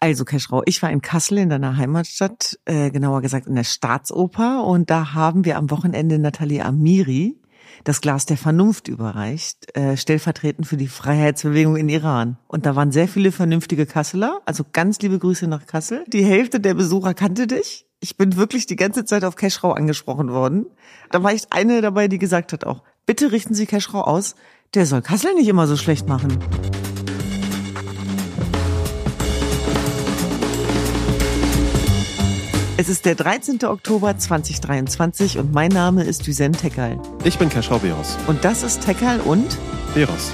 Also Keschrau, ich war in Kassel in deiner Heimatstadt, genauer gesagt in der Staatsoper, und da haben wir am Wochenende Nathalie Amiri das Glas der Vernunft überreicht, stellvertretend für die Freiheitsbewegung in Iran. Und da waren sehr viele vernünftige Kasseler, also ganz liebe Grüße nach Kassel. Die Hälfte der Besucher kannte dich. Ich bin wirklich die ganze Zeit auf Keschrau angesprochen worden. Da war echt eine dabei, die gesagt hat auch, bitte richten Sie Keschrau aus, der soll Kassel nicht immer so schlecht machen. Es ist der 13. Oktober 2023 und mein Name ist Düsen Tekal. Ich bin Keschrau Beros. Und das ist Tekal und Beros.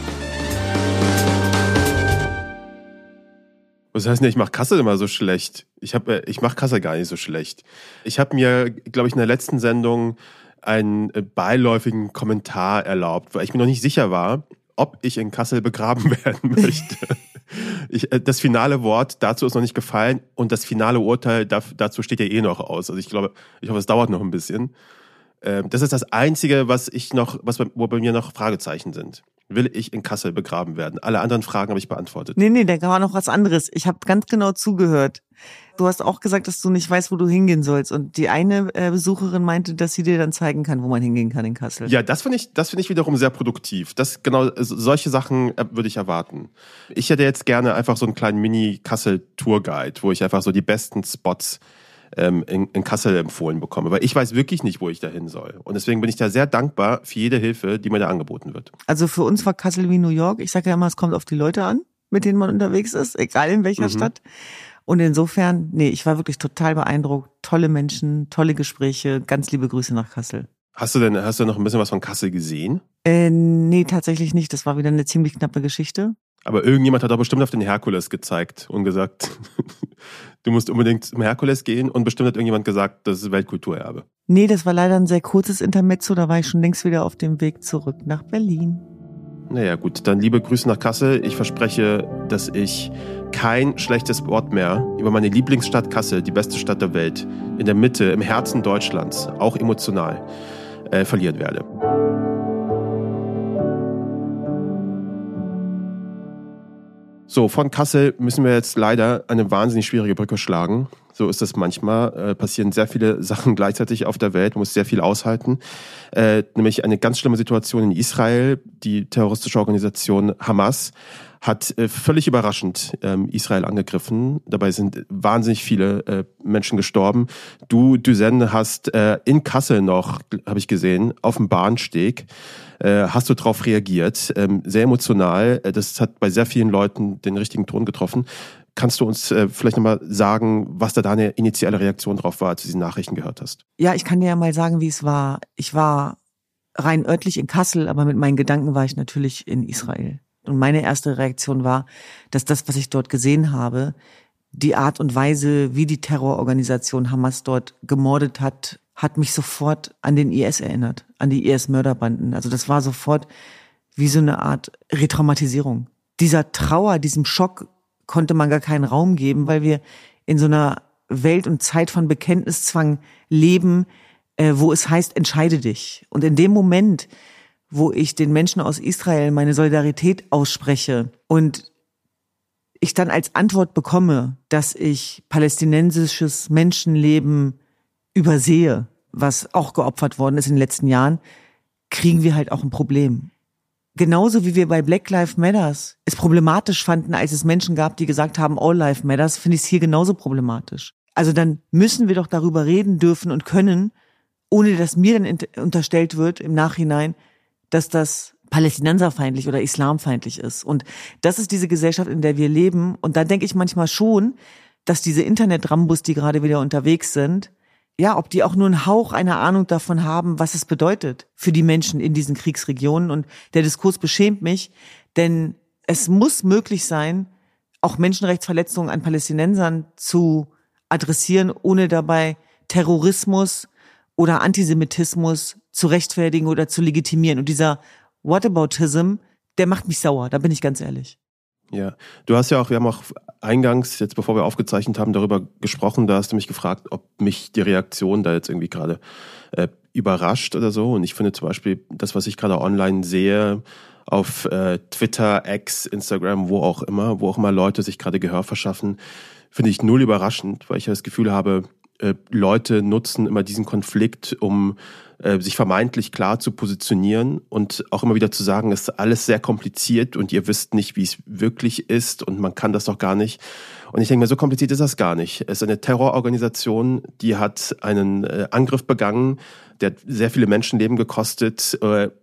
Was heißt denn, ich mache Kassel immer so schlecht? Ich mache Kassel gar nicht so schlecht. Ich habe mir, glaube ich, in der letzten Sendung einen beiläufigen Kommentar erlaubt, weil ich mir noch nicht sicher war, ob ich in Kassel begraben werden möchte. Das finale Wort dazu ist noch nicht gefallen und das finale Urteil dazu steht ja eh noch aus. Also ich hoffe, es dauert noch ein bisschen. Das ist das Einzige, wo bei mir noch Fragezeichen sind. Will ich in Kassel begraben werden? Alle anderen Fragen habe ich beantwortet. Nee, da war noch was anderes. Ich habe ganz genau zugehört. Du hast auch gesagt, dass du nicht weißt, wo du hingehen sollst. Und die eine Besucherin meinte, dass sie dir dann zeigen kann, wo man hingehen kann in Kassel. Ja, das finde ich wiederum sehr produktiv. Solche Sachen würde ich erwarten. Ich hätte jetzt gerne einfach so einen kleinen Mini-Kassel-Tourguide, wo ich einfach so die besten Spots in Kassel empfohlen bekomme. Weil ich weiß wirklich nicht, wo ich da hin soll. Und deswegen bin ich da sehr dankbar für jede Hilfe, die mir da angeboten wird. Also für uns war Kassel wie New York. Ich sage ja immer, es kommt auf die Leute an, mit denen man unterwegs ist, egal in welcher Stadt. Und insofern, ich war wirklich total beeindruckt. Tolle Menschen, tolle Gespräche. Ganz liebe Grüße nach Kassel. Hast du noch ein bisschen was von Kassel gesehen? Nee, tatsächlich nicht. Das war wieder eine ziemlich knappe Geschichte. Aber irgendjemand hat doch bestimmt auf den Herkules gezeigt und gesagt, du musst unbedingt zum Herkules gehen, und bestimmt hat irgendjemand gesagt, das ist Weltkulturerbe. Nee, das war leider ein sehr kurzes Intermezzo, da war ich schon längst wieder auf dem Weg zurück nach Berlin. Naja gut, dann liebe Grüße nach Kassel. Ich verspreche, dass ich kein schlechtes Wort mehr über meine Lieblingsstadt Kassel, die beste Stadt der Welt, in der Mitte, im Herzen Deutschlands, auch emotional, verlieren werde. So, von Kassel müssen wir jetzt leider eine wahnsinnig schwierige Brücke schlagen. So ist es manchmal. Passieren sehr viele Sachen gleichzeitig auf der Welt. Man muss sehr viel aushalten. Nämlich eine ganz schlimme Situation in Israel. Die terroristische Organisation Hamas hat völlig überraschend Israel angegriffen. Dabei sind wahnsinnig viele Menschen gestorben. Du, Düsen, hast in Kassel noch, habe ich gesehen, auf dem Bahnsteg, hast du darauf reagiert. Sehr emotional. Das hat bei sehr vielen Leuten den richtigen Ton getroffen. Kannst du uns vielleicht nochmal sagen, was da deine initiale Reaktion drauf war, als du diese Nachrichten gehört hast? Ja, ich kann dir ja mal sagen, wie es war. Ich war rein örtlich in Kassel, aber mit meinen Gedanken war ich natürlich in Israel. Und meine erste Reaktion war, dass das, was ich dort gesehen habe, die Art und Weise, wie die Terrororganisation Hamas dort gemordet hat, hat mich sofort an den IS erinnert, an die IS-Mörderbanden. Also das war sofort wie so eine Art Retraumatisierung. Dieser Trauer, diesem Schock konnte man gar keinen Raum geben, weil wir in so einer Welt und Zeit von Bekenntniszwang leben, wo es heißt, entscheide dich. Und in dem Moment, wo ich den Menschen aus Israel meine Solidarität ausspreche und ich dann als Antwort bekomme, dass ich palästinensisches Menschenleben übersehe, was auch geopfert worden ist in den letzten Jahren, kriegen wir halt auch ein Problem. Genauso wie wir bei Black Lives Matters es problematisch fanden, als es Menschen gab, die gesagt haben, All Lives Matters, finde ich es hier genauso problematisch. Also dann müssen wir doch darüber reden dürfen und können, ohne dass mir dann unterstellt wird im Nachhinein, dass das palästinenserfeindlich oder islamfeindlich ist. Und das ist diese Gesellschaft, in der wir leben. Und da denke ich manchmal schon, dass diese Internet-Rambos, die gerade wieder unterwegs sind, ja, ob die auch nur einen Hauch einer Ahnung davon haben, was es bedeutet für die Menschen in diesen Kriegsregionen. Und der Diskurs beschämt mich, denn es muss möglich sein, auch Menschenrechtsverletzungen an Palästinensern zu adressieren, ohne dabei Terrorismus oder Antisemitismus zu rechtfertigen oder zu legitimieren. Und dieser Whataboutism, der macht mich sauer, da bin ich ganz ehrlich. Ja, wir haben auch eingangs, jetzt bevor wir aufgezeichnet haben, darüber gesprochen, da hast du mich gefragt, ob mich die Reaktion da jetzt irgendwie gerade überrascht oder so. Und ich finde zum Beispiel, das, was ich gerade online sehe, auf Twitter, X, Instagram, wo auch immer Leute sich gerade Gehör verschaffen, finde ich null überraschend, weil ich ja das Gefühl habe, Leute nutzen immer diesen Konflikt, um sich vermeintlich klar zu positionieren und auch immer wieder zu sagen, es ist alles sehr kompliziert und ihr wisst nicht, wie es wirklich ist und man kann das doch gar nicht. Und ich denke mir, so kompliziert ist das gar nicht. Es ist eine Terrororganisation, die hat einen Angriff begangen, der hat sehr viele Menschenleben gekostet.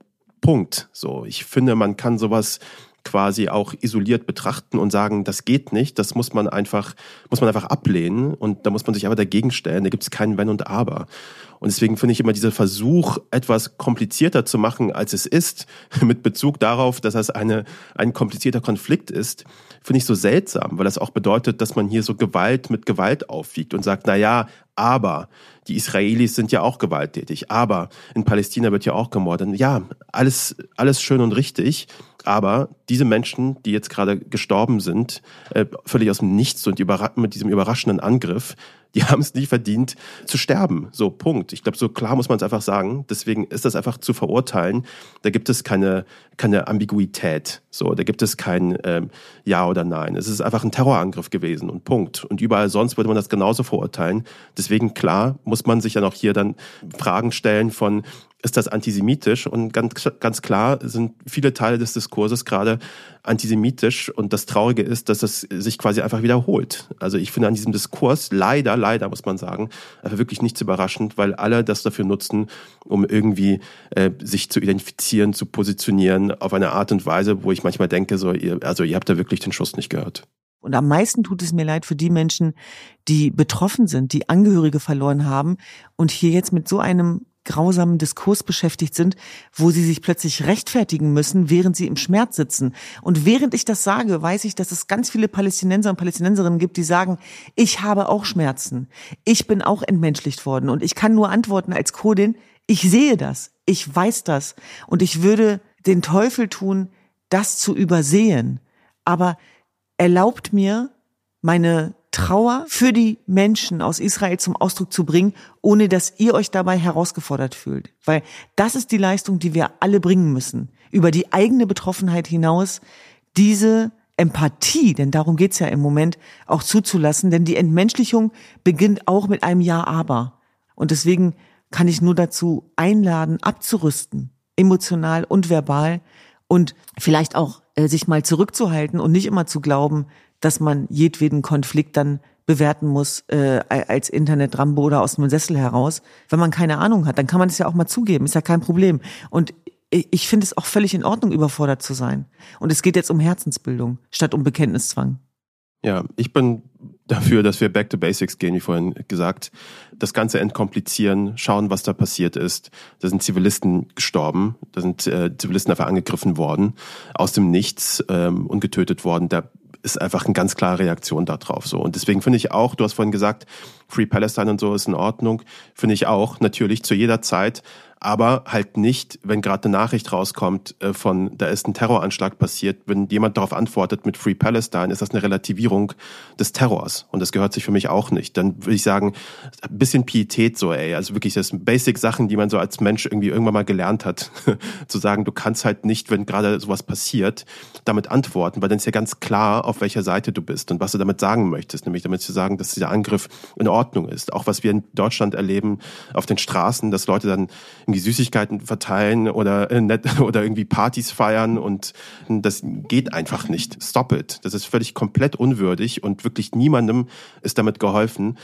Punkt. So, ich finde, man kann sowas quasi auch isoliert betrachten und sagen, das geht nicht, das muss man einfach ablehnen und da muss man sich aber dagegen stellen, da gibt es kein Wenn und Aber. Und deswegen finde ich immer dieser Versuch, etwas komplizierter zu machen, als es ist, mit Bezug darauf, dass das ein komplizierter Konflikt ist, finde ich so seltsam, weil das auch bedeutet, dass man hier so Gewalt mit Gewalt aufwiegt und sagt, naja, aber die Israelis sind ja auch gewalttätig, aber in Palästina wird ja auch gemordet. Ja, alles schön und richtig, aber diese Menschen, die jetzt gerade gestorben sind, völlig aus dem Nichts und mit diesem überraschenden Angriff, die haben es nicht verdient zu sterben. So, Punkt. Ich glaube, so klar muss man es einfach sagen. Deswegen ist das einfach zu verurteilen. Da gibt es keine Ambiguität. So, da gibt es kein Ja oder Nein. Es ist einfach ein Terrorangriff gewesen und Punkt. Und überall sonst würde man das genauso verurteilen. Deswegen, klar, muss man sich dann auch hier dann Fragen stellen von, ist das antisemitisch? Und ganz klar sind viele Teile des Diskurses gerade antisemitisch. Und das Traurige ist, dass es sich quasi einfach wiederholt. Also ich finde an diesem Diskurs leider muss man sagen, einfach wirklich nichts überraschend, weil alle das dafür nutzen, um irgendwie sich zu identifizieren, zu positionieren auf eine Art und Weise, wo ich manchmal denke, so, ihr habt da wirklich den Schuss nicht gehört. Und am meisten tut es mir leid für die Menschen, die betroffen sind, die Angehörige verloren haben und hier jetzt mit so einem grausamen Diskurs beschäftigt sind, wo sie sich plötzlich rechtfertigen müssen, während sie im Schmerz sitzen. Und während ich das sage, weiß ich, dass es ganz viele Palästinenser und Palästinenserinnen gibt, die sagen, ich habe auch Schmerzen. Ich bin auch entmenschlicht worden. Und ich kann nur antworten als Kurdin, ich sehe das, ich weiß das. Und ich würde den Teufel tun, das zu übersehen. Aber erlaubt mir, meine Trauer für die Menschen aus Israel zum Ausdruck zu bringen, ohne dass ihr euch dabei herausgefordert fühlt. Weil das ist die Leistung, die wir alle bringen müssen. Über die eigene Betroffenheit hinaus diese Empathie, denn darum geht's ja im Moment, auch zuzulassen. Denn die Entmenschlichung beginnt auch mit einem Ja, aber. Und deswegen kann ich nur dazu einladen, abzurüsten, emotional und verbal und vielleicht auch sich mal zurückzuhalten und nicht immer zu glauben, dass man jedweden Konflikt dann bewerten muss als Internet-Rambo oder aus dem Sessel heraus. Wenn man keine Ahnung hat, dann kann man das ja auch mal zugeben, ist ja kein Problem. Und ich finde es auch völlig in Ordnung, überfordert zu sein. Und es geht jetzt um Herzensbildung statt um Bekenntniszwang. Ja, ich bin dafür, dass wir back to basics gehen, wie vorhin gesagt. Das Ganze entkomplizieren, schauen, was da passiert ist. Da sind Zivilisten gestorben, da sind Zivilisten einfach angegriffen worden, aus dem Nichts und getötet worden. Da ist einfach eine ganz klare Reaktion darauf. So. Und deswegen finde ich auch, du hast vorhin gesagt, Free Palestine und so ist in Ordnung. Finde ich auch, natürlich zu jeder Zeit. Aber halt nicht, wenn gerade eine Nachricht rauskommt da ist ein Terroranschlag passiert, wenn jemand darauf antwortet mit Free Palestine, ist das eine Relativierung des Terrors. Und das gehört sich für mich auch nicht. Dann würde ich sagen, ein bisschen Pietät so, also wirklich, das sind Basic-Sachen, die man so als Mensch irgendwie irgendwann mal gelernt hat. Zu sagen, du kannst halt nicht, wenn gerade sowas passiert, damit antworten, weil dann ist ja ganz klar, auf welcher Seite du bist und was du damit sagen möchtest. Nämlich damit zu sagen, dass dieser Angriff in Ordnung ist. Auch was wir in Deutschland erleben auf den Straßen, dass Leute dann irgendwie Süßigkeiten verteilen oder irgendwie Partys feiern und das geht einfach nicht. Stop it. Das ist völlig komplett unwürdig und wirklich niemandem ist damit geholfen,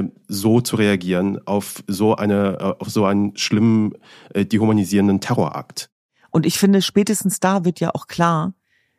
so zu reagieren auf so einen schlimmen, dehumanisierenden Terrorakt. Und ich finde, spätestens da wird ja auch klar,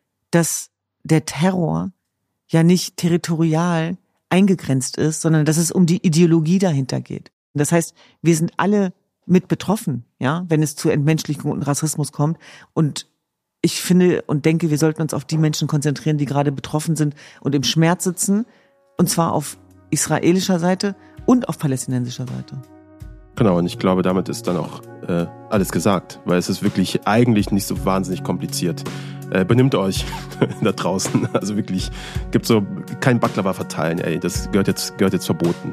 dass der Terror ja nicht territorial eingegrenzt ist, sondern dass es um die Ideologie dahinter geht. Das heißt, wir sind alle mit betroffen, ja, wenn es zu Entmenschlichung und Rassismus kommt. Und ich finde und denke, wir sollten uns auf die Menschen konzentrieren, die gerade betroffen sind und im Schmerz sitzen. Und zwar auf israelischer Seite und auf palästinensischer Seite. Genau, und ich glaube, damit ist dann auch alles gesagt, weil es ist wirklich eigentlich nicht so wahnsinnig kompliziert. Benimmt euch da draußen. Also wirklich, gibt so kein Baklava verteilen, das gehört jetzt verboten.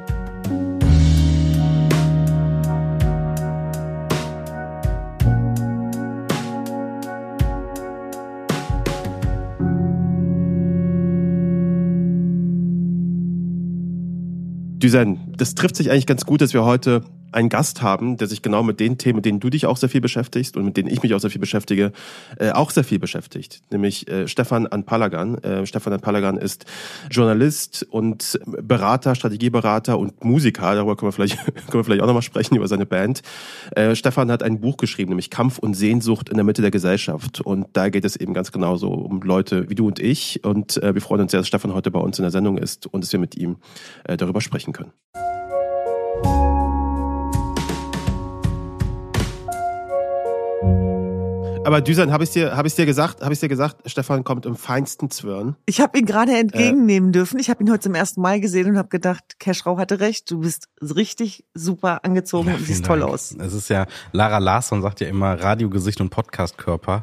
Düsen, das trifft sich eigentlich ganz gut, dass wir heute einen Gast haben, der sich genau mit den Themen, mit denen du dich auch sehr viel beschäftigst und mit denen ich mich auch sehr viel beschäftige, auch sehr viel beschäftigt. Nämlich Stefan Anpalagan. Stefan Anpalagan ist Journalist und Berater, Strategieberater und Musiker. Darüber können wir vielleicht auch nochmal sprechen, über seine Band. Stefan hat ein Buch geschrieben, nämlich Kampf und Sehnsucht in der Mitte der Gesellschaft. Und da geht es eben ganz genauso um Leute wie du und ich. Und wir freuen uns sehr, dass Stefan heute bei uns in der Sendung ist und dass wir mit ihm darüber sprechen können. Aber Düsen, habe ich dir gesagt, Stefan kommt im feinsten Zwirn. Ich habe ihn gerade entgegennehmen dürfen. Ich habe ihn heute zum ersten Mal gesehen und habe gedacht, Keschrau hatte recht, du bist richtig super angezogen und siehst toll aus. Es ist ja, Lara Larsson sagt ja immer Radiogesicht und Podcastkörper.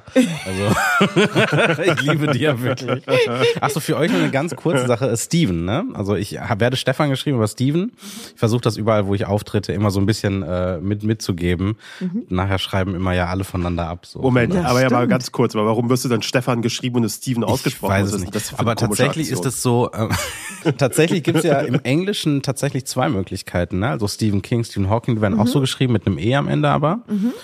Also ich liebe die ja wirklich. Achso, für euch noch eine ganz kurze Sache, Steven, ne? Also ich werde Stefan geschrieben, aber Steven. Ich versuche das überall, wo ich auftrete, immer so ein bisschen mitzugeben. Nachher schreiben immer ja alle voneinander ab. So. Moment. Ja, aber ja mal ganz kurz, aber warum wirst du dann Stefan geschrieben und es Steven ausgesprochen? Ich weiß es nicht. Aber tatsächlich ist es so, tatsächlich gibt's ja im Englischen tatsächlich zwei Möglichkeiten, ne? Also Stephen King, Stephen Hawking, die werden auch so geschrieben, mit einem E am Ende aber.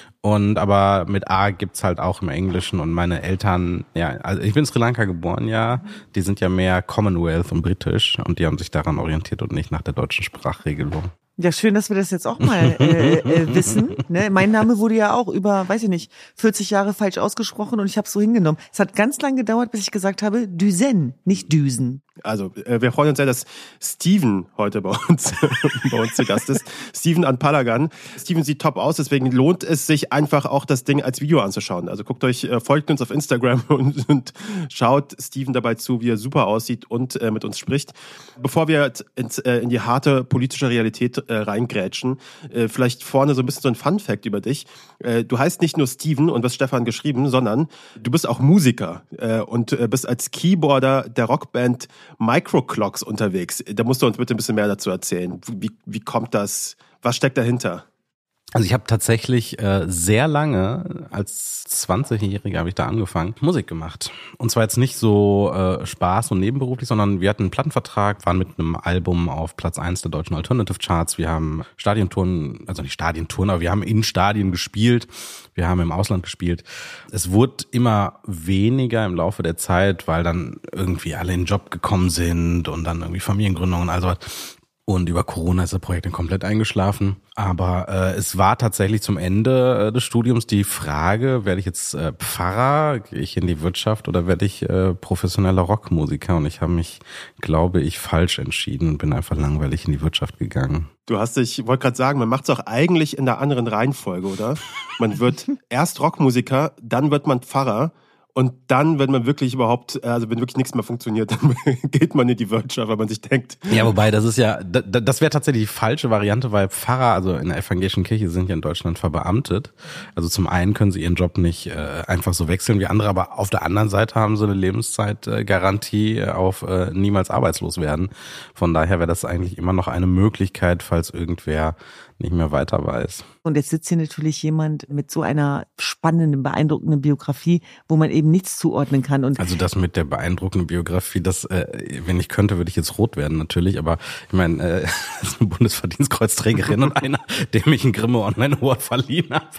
Und aber mit A gibt's halt auch im Englischen und meine Eltern, ja, also ich bin in Sri Lanka geboren, ja, die sind ja mehr Commonwealth und britisch und die haben sich daran orientiert und nicht nach der deutschen Sprachregelung. Ja, schön, dass wir das jetzt auch mal wissen. Ne? Mein Name wurde ja auch über, weiß ich nicht, 40 Jahre falsch ausgesprochen und ich habe es so hingenommen. Es hat ganz lang gedauert, bis ich gesagt habe, Düsen, nicht Düsen. Also, wir freuen uns sehr, dass Steven heute bei uns zu Gast ist. Steven Anpalagan. Steven sieht top aus, deswegen lohnt es sich einfach auch, das Ding als Video anzuschauen. Also folgt uns auf Instagram und schaut Steven dabei zu, wie er super aussieht und mit uns spricht. Bevor wir in die harte politische Realität reingrätschen, vielleicht vorne so ein bisschen so ein Fun-Fact über dich. Du heißt nicht nur Steven und wirst Stefan geschrieben, sondern du bist auch Musiker und bist als Keyboarder der Rockband Microclocks unterwegs. Da musst du uns bitte ein bisschen mehr dazu erzählen. Wie kommt das? Was steckt dahinter? Also ich habe tatsächlich sehr lange, als 20-Jähriger habe ich da angefangen, Musik gemacht. Und zwar jetzt nicht so Spaß und nebenberuflich, sondern wir hatten einen Plattenvertrag, waren mit einem Album auf Platz 1 der deutschen Alternative Charts. Wir haben Stadientouren, also nicht Stadientouren, aber wir haben in Stadien gespielt. Wir haben im Ausland gespielt. Es wurde immer weniger im Laufe der Zeit, weil dann irgendwie alle in den Job gekommen sind und dann irgendwie Familiengründungen und all sowas. Und über Corona ist das Projekt dann komplett eingeschlafen. Aber es war tatsächlich zum Ende des Studiums die Frage, werde ich jetzt Pfarrer, gehe ich in die Wirtschaft oder werde ich professioneller Rockmusiker? Und ich habe mich, glaube ich, falsch entschieden und bin einfach langweilig in die Wirtschaft gegangen. Ich wollte gerade sagen, man macht es auch eigentlich in der anderen Reihenfolge, oder? Man wird erst Rockmusiker, dann wird man Pfarrer. Und dann, wenn man wirklich wenn wirklich nichts mehr funktioniert, dann geht man in die Wirtschaft, weil man sich denkt. Ja, wobei, das wäre tatsächlich die falsche Variante, weil Pfarrer, also in der evangelischen Kirche, sind ja in Deutschland verbeamtet. Also zum einen können sie ihren Job nicht einfach so wechseln wie andere, aber auf der anderen Seite haben sie eine Lebenszeitgarantie auf niemals arbeitslos werden. Von daher wäre das eigentlich immer noch eine Möglichkeit, falls irgendwer nicht mehr weiter weiß. Und jetzt sitzt hier natürlich jemand mit so einer spannenden, beeindruckenden Biografie, wo man eben nichts zuordnen kann. Und also das mit der beeindruckenden Biografie, wenn ich könnte, würde ich jetzt rot werden natürlich, aber ich meine, das ist eine Bundesverdienstkreuzträgerin und einer, dem ich einen Grimme Online Award verliehen habe.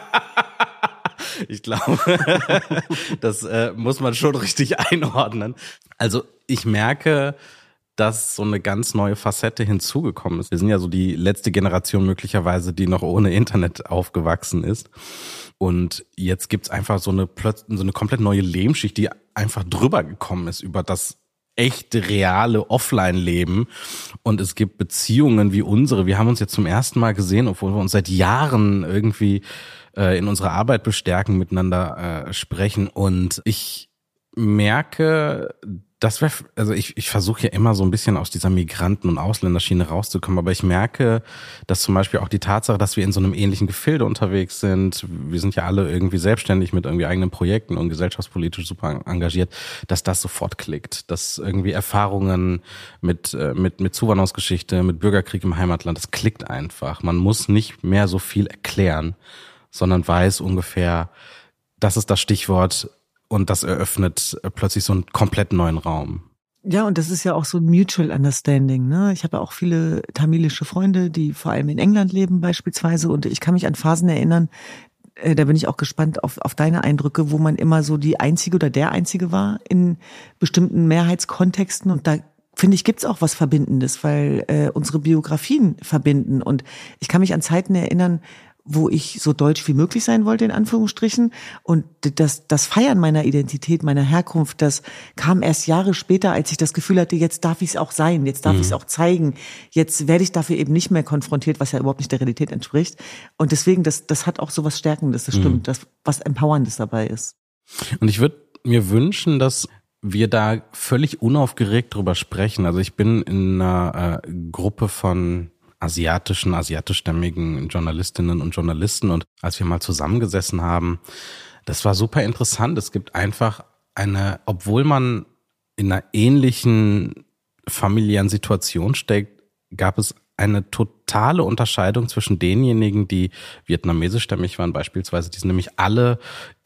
Ich glaube, das muss man schon richtig einordnen. Also ich merke, dass so eine ganz neue Facette hinzugekommen ist. Wir sind ja so die letzte Generation möglicherweise, die noch ohne Internet aufgewachsen ist. Und jetzt gibt's einfach so eine komplett neue Lehmschicht, die einfach drüber gekommen ist über das echte, reale Offline-Leben. Und es gibt Beziehungen wie unsere. Wir haben uns jetzt zum ersten Mal gesehen, obwohl wir uns seit Jahren irgendwie in unserer Arbeit bestärken, miteinander sprechen. Und ich merke, ich versuche ja immer so ein bisschen aus dieser Migranten- und Ausländerschiene rauszukommen, aber ich merke, dass zum Beispiel auch die Tatsache, dass wir in so einem ähnlichen Gefilde unterwegs sind, wir sind ja alle irgendwie selbstständig mit irgendwie eigenen Projekten und gesellschaftspolitisch super engagiert, dass das sofort klickt, dass irgendwie Erfahrungen mit Zuwanderungsgeschichte, mit Bürgerkrieg im Heimatland, das klickt einfach. Man muss nicht mehr so viel erklären, sondern weiß ungefähr, das ist das Stichwort. Und das eröffnet plötzlich so einen komplett neuen Raum. Ja, und das ist ja auch so ein Mutual Understanding, ne? Ich habe ja auch viele tamilische Freunde, die vor allem in England leben beispielsweise, und ich kann mich an Phasen erinnern, da bin ich auch gespannt auf deine Eindrücke, wo man immer so die Einzige oder der Einzige war in bestimmten Mehrheitskontexten, und da finde ich, gibt's auch was Verbindendes, weil unsere Biografien verbinden, und ich kann mich an Zeiten erinnern, wo ich so deutsch wie möglich sein wollte, in Anführungsstrichen. Und das Feiern meiner Identität, meiner Herkunft, das kam erst Jahre später, als ich das Gefühl hatte, jetzt darf ich es auch sein, jetzt darf ich es auch zeigen, jetzt werde ich dafür eben nicht mehr konfrontiert, was ja überhaupt nicht der Realität entspricht. Und deswegen, das hat auch so was Stärkendes, das stimmt, das was Empowerndes dabei ist. Und ich würde mir wünschen, dass wir da völlig unaufgeregt drüber sprechen. Also ich bin in einer Gruppe von asiatischstämmigen Journalistinnen und Journalisten, und als wir mal zusammengesessen haben, das war super interessant. Es gibt einfach obwohl man in einer ähnlichen familiären Situation steckt, gab es eine totale Unterscheidung zwischen denjenigen, die vietnamesischstämmig waren beispielsweise. Die sind nämlich alle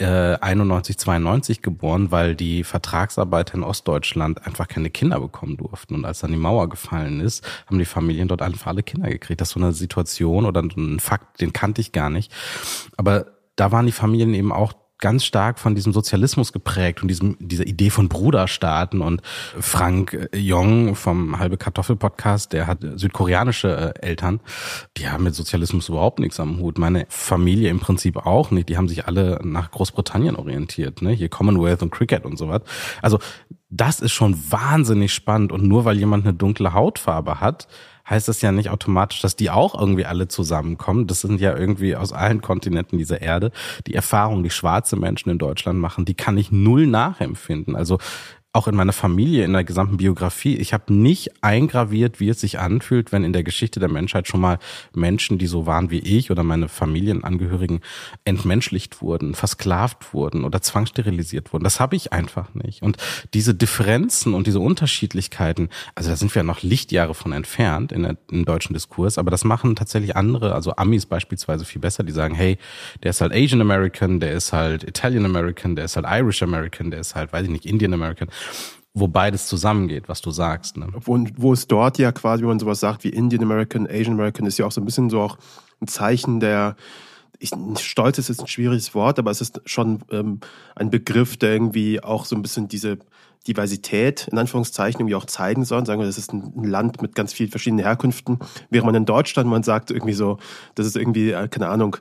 91, 92 geboren, weil die Vertragsarbeiter in Ostdeutschland einfach keine Kinder bekommen durften. Und als dann die Mauer gefallen ist, haben die Familien dort einfach alle Kinder gekriegt. Das ist so eine Situation oder ein Fakt, den kannte ich gar nicht. Aber da waren die Familien eben auch ganz stark von diesem Sozialismus geprägt und dieser Idee von Bruderstaaten. Und Frank Jong vom Halbe Kartoffel Podcast, der hat südkoreanische Eltern, die haben mit Sozialismus überhaupt nichts am Hut. Meine Familie im Prinzip auch nicht. Die haben sich alle nach Großbritannien orientiert, ne? Hier Commonwealth und Cricket und sowas. Also das ist schon wahnsinnig spannend. Und nur weil jemand eine dunkle Hautfarbe hat, heißt das ja nicht automatisch, dass die auch irgendwie alle zusammenkommen. Das sind ja irgendwie aus allen Kontinenten dieser Erde. Die Erfahrungen, die schwarze Menschen in Deutschland machen, die kann ich null nachempfinden. Also auch in meiner Familie, in der gesamten Biografie, ich habe nicht eingraviert, wie es sich anfühlt, wenn in der Geschichte der Menschheit schon mal Menschen, die so waren wie ich oder meine Familienangehörigen, entmenschlicht wurden, versklavt wurden oder zwangssterilisiert wurden. Das habe ich einfach nicht. Und diese Differenzen und diese Unterschiedlichkeiten, also da sind wir ja noch Lichtjahre von entfernt im deutschen Diskurs, aber das machen tatsächlich andere, also Amis beispielsweise viel besser, die sagen, hey, der ist halt Asian American, der ist halt Italian American, der ist halt Irish American, der ist halt, weiß ich nicht, Indian American. Wo beides zusammengeht, was du sagst. Ne? Wo es dort ja quasi, wenn man sowas sagt wie Indian American, Asian American, ist ja auch so ein bisschen so auch ein Zeichen der, Stolz ist jetzt ein schwieriges Wort, aber es ist schon ein Begriff, der irgendwie auch so ein bisschen diese Diversität, in Anführungszeichen, irgendwie auch zeigen soll. Sagen wir, das ist ein Land mit ganz vielen verschiedenen Herkünften. Während man in Deutschland, man sagt irgendwie so, das ist irgendwie, keine Ahnung,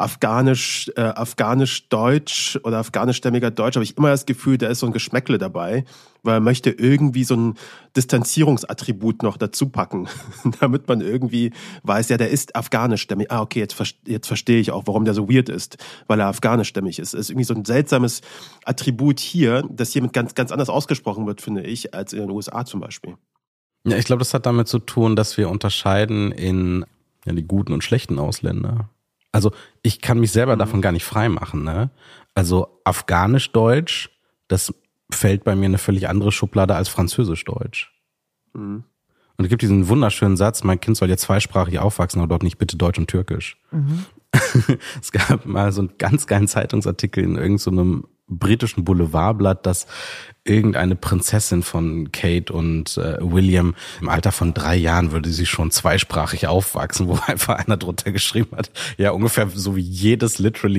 afghanisch-deutsch oder afghanischstämmiger Deutsch, habe ich immer das Gefühl, da ist so ein Geschmäckle dabei, weil er möchte irgendwie so ein Distanzierungsattribut noch dazu packen, damit man irgendwie weiß, ja, der ist afghanischstämmig. Ah, okay, jetzt verstehe ich auch, warum der so weird ist, weil er afghanischstämmig ist. Das ist irgendwie so ein seltsames Attribut hier, das hier mit ganz, ganz anders ausgesprochen wird, finde ich, als in den USA zum Beispiel. Ja, ich glaube, das hat damit zu tun, dass wir unterscheiden in die guten und schlechten Ausländer. Also ich kann mich selber davon gar nicht frei machen, ne? Also afghanisch-deutsch, das fällt bei mir in eine völlig andere Schublade als französisch-deutsch. Mhm. Und es gibt diesen wunderschönen Satz, mein Kind soll jetzt zweisprachig aufwachsen, aber dort nicht bitte Deutsch und Türkisch. Mhm. Es gab mal so einen ganz geilen Zeitungsartikel in irgendeinem britischen Boulevardblatt, dass irgendeine Prinzessin von Kate und William im Alter von 3 Jahren würde sie schon zweisprachig aufwachsen, wo einfach einer drunter geschrieben hat, ja ungefähr so wie jedes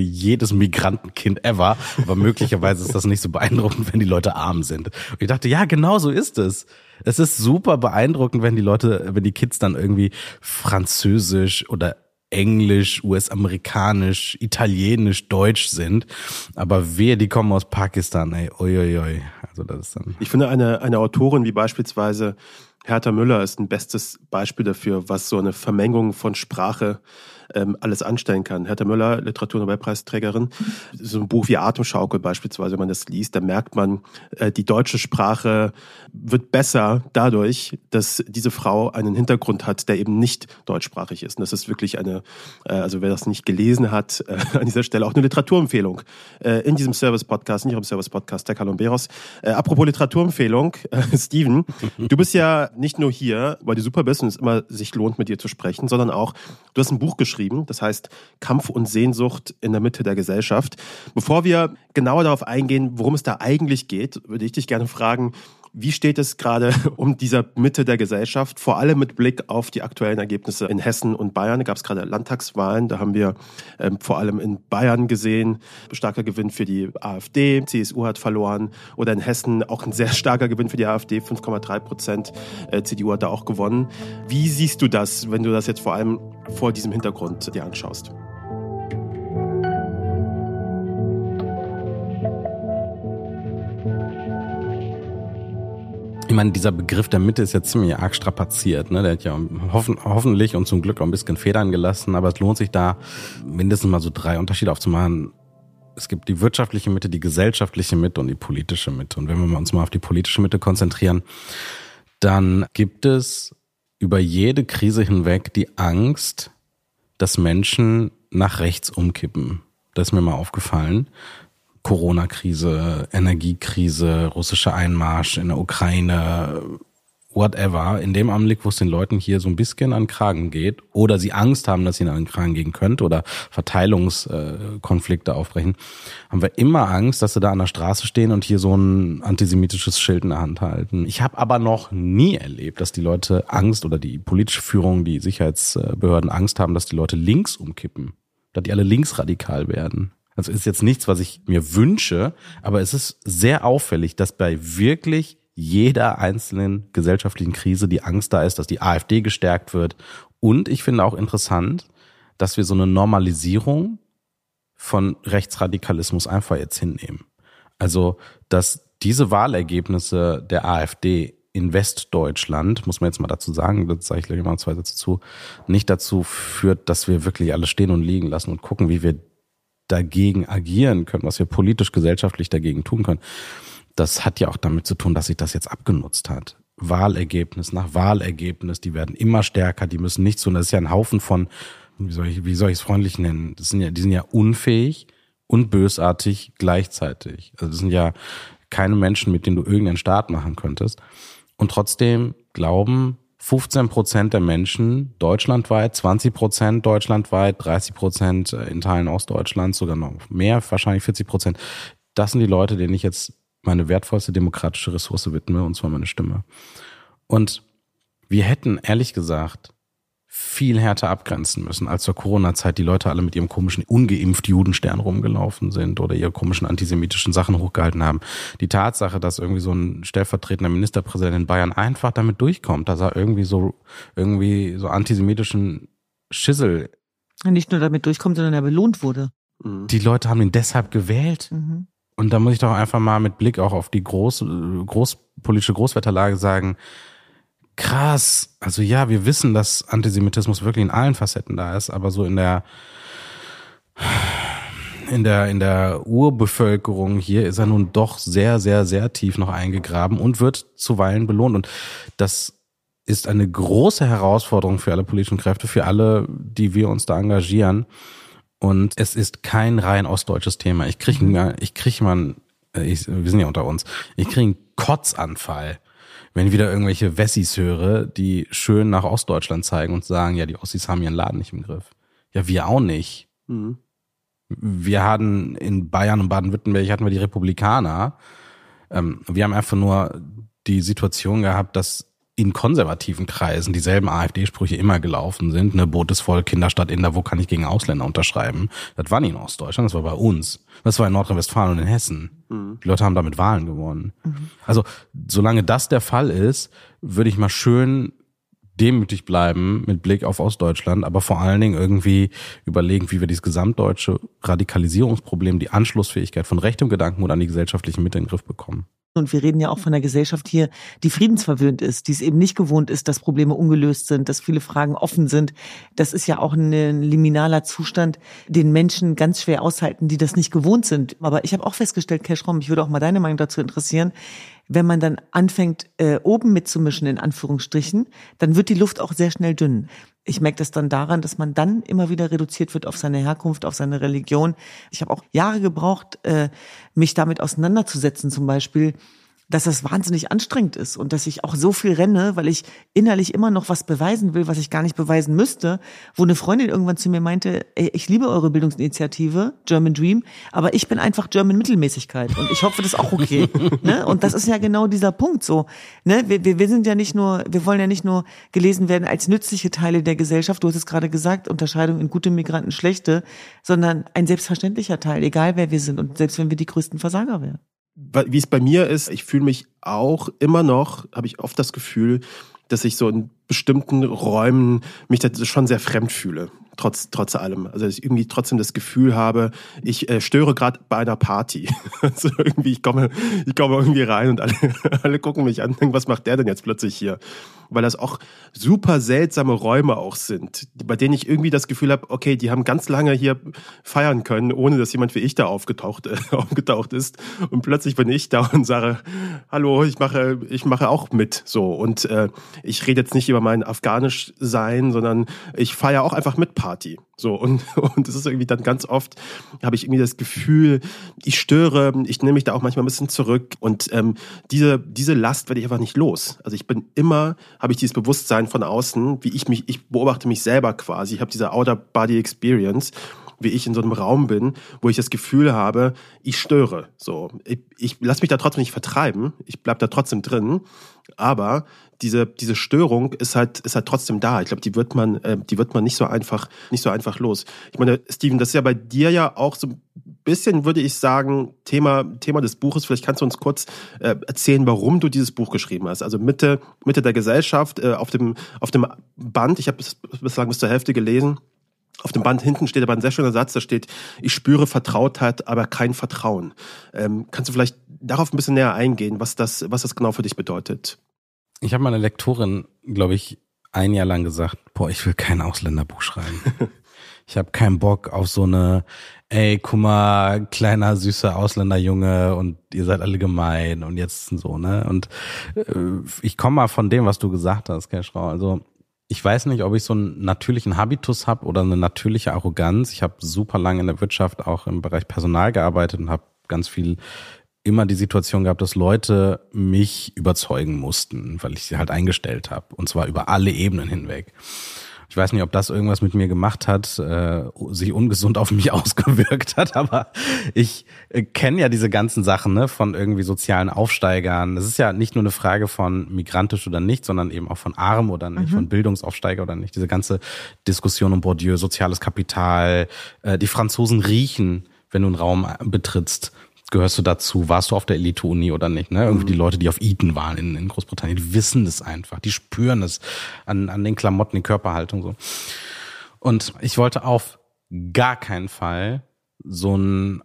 Migrantenkind ever, aber möglicherweise ist das nicht so beeindruckend, wenn die Leute arm sind. Und ich dachte, ja, genau so ist es. Es ist super beeindruckend, wenn die Kids dann irgendwie Französisch oder Englisch, US-amerikanisch, Italienisch, Deutsch sind. Aber wehe, die kommen aus Pakistan, ey, uiuiui. Also das ist dann. Ich finde, eine Autorin wie beispielsweise Herta Müller ist ein bestes Beispiel dafür, was so eine Vermengung von Sprache alles anstellen kann. Herta Müller, Literaturnobelpreisträgerin, so ein Buch wie Atemschaukel beispielsweise, wenn man das liest, da merkt man, die deutsche Sprache wird besser dadurch, dass diese Frau einen Hintergrund hat, der eben nicht deutschsprachig ist. Und das ist wirklich also wer das nicht gelesen hat, an dieser Stelle auch eine Literaturempfehlung in diesem Service-Podcast, nicht auch im Service-Podcast der Kalomberos. Apropos Literaturempfehlung, Steven, du bist ja nicht nur hier, weil du super bist und es immer sich lohnt, mit dir zu sprechen, sondern auch, du hast ein Buch geschrieben, das heißt Kampf und Sehnsucht in der Mitte der Gesellschaft. Bevor wir genauer darauf eingehen, worum es da eigentlich geht, würde ich dich gerne fragen, Wie steht es gerade um dieser Mitte der Gesellschaft, vor allem mit Blick auf die aktuellen Ergebnisse in Hessen und Bayern? Da gab es gerade Landtagswahlen, da haben wir vor allem in Bayern gesehen, starker Gewinn für die AfD, CSU hat verloren, oder in Hessen auch ein sehr starker Gewinn für die AfD, 5,3%, CDU hat da auch gewonnen. Wie siehst du das, wenn du das jetzt vor allem vor diesem Hintergrund dir anschaust? Ich meine, dieser Begriff der Mitte ist ja ziemlich arg strapaziert, ne? Der hat ja hoffentlich und zum Glück auch ein bisschen Federn gelassen, aber es lohnt sich da mindestens mal so 3 Unterschiede aufzumachen. Es gibt die wirtschaftliche Mitte, die gesellschaftliche Mitte und die politische Mitte. Und wenn wir uns mal auf die politische Mitte konzentrieren, dann gibt es über jede Krise hinweg die Angst, dass Menschen nach rechts umkippen. Das ist mir mal aufgefallen. Corona-Krise, Energiekrise, russischer Einmarsch in der Ukraine, whatever. In dem Augenblick, wo es den Leuten hier so ein bisschen an den Kragen geht oder sie Angst haben, dass ihnen an den Kragen gehen könnte oder Verteilungskonflikte aufbrechen, haben wir immer Angst, dass sie da an der Straße stehen und hier so ein antisemitisches Schild in der Hand halten. Ich habe aber noch nie erlebt, dass die Leute Angst oder die politische Führung, die Sicherheitsbehörden Angst haben, dass die Leute links umkippen, dass die alle linksradikal werden. Also ist jetzt nichts, was ich mir wünsche, aber es ist sehr auffällig, dass bei wirklich jeder einzelnen gesellschaftlichen Krise die Angst da ist, dass die AfD gestärkt wird. Und ich finde auch interessant, dass wir so eine Normalisierung von Rechtsradikalismus einfach jetzt hinnehmen. Also, dass diese Wahlergebnisse der AfD in Westdeutschland, muss man jetzt mal dazu sagen, das sage ich gleich mal 2 Sätze zu, nicht dazu führt, dass wir wirklich alles stehen und liegen lassen und gucken, wie wir dagegen agieren können, was wir politisch, gesellschaftlich dagegen tun können. Das hat ja auch damit zu tun, dass sich das jetzt abgenutzt hat. Wahlergebnis nach Wahlergebnis, die werden immer stärker, die müssen nichts tun. Das ist ja ein Haufen von, wie soll ich es freundlich nennen? Die sind ja unfähig und bösartig gleichzeitig. Also das sind ja keine Menschen, mit denen du irgendeinen Staat machen könntest. Und trotzdem glauben 15% der Menschen deutschlandweit, 20% deutschlandweit, 30% in Teilen Ostdeutschlands, sogar noch mehr, wahrscheinlich 40%. Das sind die Leute, denen ich jetzt meine wertvollste demokratische Ressource widme, und zwar meine Stimme. Und wir hätten, ehrlich gesagt, viel härter abgrenzen müssen, als zur Corona-Zeit die Leute alle mit ihrem komischen ungeimpft Judenstern rumgelaufen sind oder ihre komischen antisemitischen Sachen hochgehalten haben. Die Tatsache, dass irgendwie so ein stellvertretender Ministerpräsident in Bayern einfach damit durchkommt, dass er irgendwie so antisemitischen Schissel nicht nur damit durchkommt, sondern er belohnt wurde. Die Leute haben ihn deshalb gewählt. Mhm. Und da muss ich doch einfach mal mit Blick auch auf die politische Großwetterlage sagen, krass, also ja, wir wissen, dass Antisemitismus wirklich in allen Facetten da ist, aber so in der Urbevölkerung hier ist er nun doch sehr, sehr, sehr tief noch eingegraben und wird zuweilen belohnt. Und das ist eine große Herausforderung für alle politischen Kräfte, für alle, die wir uns da engagieren. Und es ist kein rein ostdeutsches Thema. Wir sind ja unter uns, ich kriege einen Kotzanfall, wenn ich wieder irgendwelche Wessis höre, die schön nach Ostdeutschland zeigen und sagen, ja, die Ossis haben ihren Laden nicht im Griff. Ja, wir auch nicht. Mhm. Wir hatten in Bayern und Baden-Württemberg hatten wir die Republikaner. Wir haben einfach nur die Situation gehabt, dass in konservativen Kreisen dieselben AfD-Sprüche immer gelaufen sind. Ne, Boot ist voll, Kinderstadt Inder, wo kann ich gegen Ausländer unterschreiben? Das war nicht in Ostdeutschland, das war bei uns. Das war in Nordrhein-Westfalen und in Hessen. Mhm. Die Leute haben damit Wahlen gewonnen. Mhm. Also, solange das der Fall ist, würde ich mal schön demütig bleiben mit Blick auf Ostdeutschland, aber vor allen Dingen irgendwie überlegen, wie wir dieses gesamtdeutsche Radikalisierungsproblem, die Anschlussfähigkeit von rechtem Gedankengut an die gesellschaftliche Mitte in den Griff bekommen. Und wir reden ja auch von einer Gesellschaft hier, die friedensverwöhnt ist, die es eben nicht gewohnt ist, dass Probleme ungelöst sind, dass viele Fragen offen sind. Das ist ja auch ein liminaler Zustand, den Menschen ganz schwer aushalten, die das nicht gewohnt sind. Aber ich habe auch festgestellt, Keschrom, mich würde auch mal deine Meinung dazu interessieren, wenn man dann anfängt, oben mitzumischen, in Anführungsstrichen, dann wird die Luft auch sehr schnell dünn. Ich merke das dann daran, dass man dann immer wieder reduziert wird auf seine Herkunft, auf seine Religion. Ich habe auch Jahre gebraucht, mich damit auseinanderzusetzen, zum Beispiel, dass das wahnsinnig anstrengend ist und dass ich auch so viel renne, weil ich innerlich immer noch was beweisen will, was ich gar nicht beweisen müsste, wo eine Freundin irgendwann zu mir meinte, ey, ich liebe eure Bildungsinitiative, German Dream, aber ich bin einfach German Mittelmäßigkeit und ich hoffe, das ist auch okay. Ne? Und das ist ja genau dieser Punkt so. Ne? Wir sind ja nicht nur, wir wollen ja nicht nur gelesen werden als nützliche Teile der Gesellschaft, du hast es gerade gesagt, Unterscheidung in gute Migranten, schlechte, sondern ein selbstverständlicher Teil, egal wer wir sind und selbst wenn wir die größten Versager wären. Wie es bei mir ist, ich fühle mich auch immer noch, habe ich oft das Gefühl, dass ich so in bestimmten Räumen mich da schon sehr fremd fühle, trotz allem. Also dass ich irgendwie trotzdem das Gefühl habe, ich störe gerade bei einer Party. Also irgendwie, ich komme irgendwie rein und alle gucken mich an, was macht der denn jetzt plötzlich hier? Weil das auch super seltsame Räume auch sind, bei denen ich irgendwie das Gefühl habe, okay, die haben ganz lange hier feiern können, ohne dass jemand wie ich da aufgetaucht ist. Und plötzlich bin ich da und sage, hallo, ich mache auch mit. So. Und ich rede jetzt nicht über mein Afghanisch-Sein, sondern ich feiere auch einfach mit Party. So. Und das ist irgendwie dann ganz oft, habe ich irgendwie das Gefühl, ich störe, ich nehme mich da auch manchmal ein bisschen zurück. Und diese Last werde ich einfach nicht los. Also ich bin immer, habe ich dieses Bewusstsein von außen, ich beobachte mich selber quasi, ich habe diese Outer-Body-Experience, wie ich in so einem Raum bin, wo ich das Gefühl habe, ich störe. So, ich lasse mich da trotzdem nicht vertreiben, ich bleib da trotzdem drin, aber diese Störung ist halt trotzdem da. Ich glaube, die wird man nicht so einfach los. Ich meine, Steven, das ist ja bei dir ja auch so ein bisschen, würde ich sagen, Thema des Buches. Vielleicht kannst du uns kurz erzählen, warum du dieses Buch geschrieben hast. Also Mitte der Gesellschaft, auf dem Band, ich habe es bislang bis zur Hälfte gelesen. Auf dem Band hinten steht aber ein sehr schöner Satz, da steht, ich spüre Vertrautheit, aber kein Vertrauen. Kannst du vielleicht darauf ein bisschen näher eingehen, was das genau für dich bedeutet? Ich habe meiner Lektorin, glaube ich, 1 Jahr lang gesagt, ich will kein Ausländerbuch schreiben. Ich habe keinen Bock auf so eine, ey, guck mal, kleiner, süßer Ausländerjunge und ihr seid alle gemein und jetzt so, ne? Und ich komme mal von dem, was du gesagt hast, Keschrau. Also ich weiß nicht, ob ich so einen natürlichen Habitus habe oder eine natürliche Arroganz. Ich habe super lange in der Wirtschaft auch im Bereich Personal gearbeitet und habe ganz viel immer die Situation gehabt, dass Leute mich überzeugen mussten, weil ich sie halt eingestellt habe. Und zwar über alle Ebenen hinweg. Ich weiß nicht, ob das irgendwas mit mir gemacht hat, sich ungesund auf mich ausgewirkt hat, aber ich kenne ja diese ganzen Sachen, ne, von irgendwie sozialen Aufsteigern. Es ist ja nicht nur eine Frage von migrantisch oder nicht, sondern eben auch von arm oder nicht, von Bildungsaufsteiger oder nicht. Diese ganze Diskussion um Bourdieu, soziales Kapital, die Franzosen riechen, wenn du einen Raum betrittst. Gehörst du dazu? Warst du auf der Elite-Uni oder nicht? Ne? Irgendwie die Leute, die auf Eton waren in Großbritannien, die wissen das einfach. Die spüren es an den Klamotten, die Körperhaltung so. Und ich wollte auf gar keinen Fall so ein,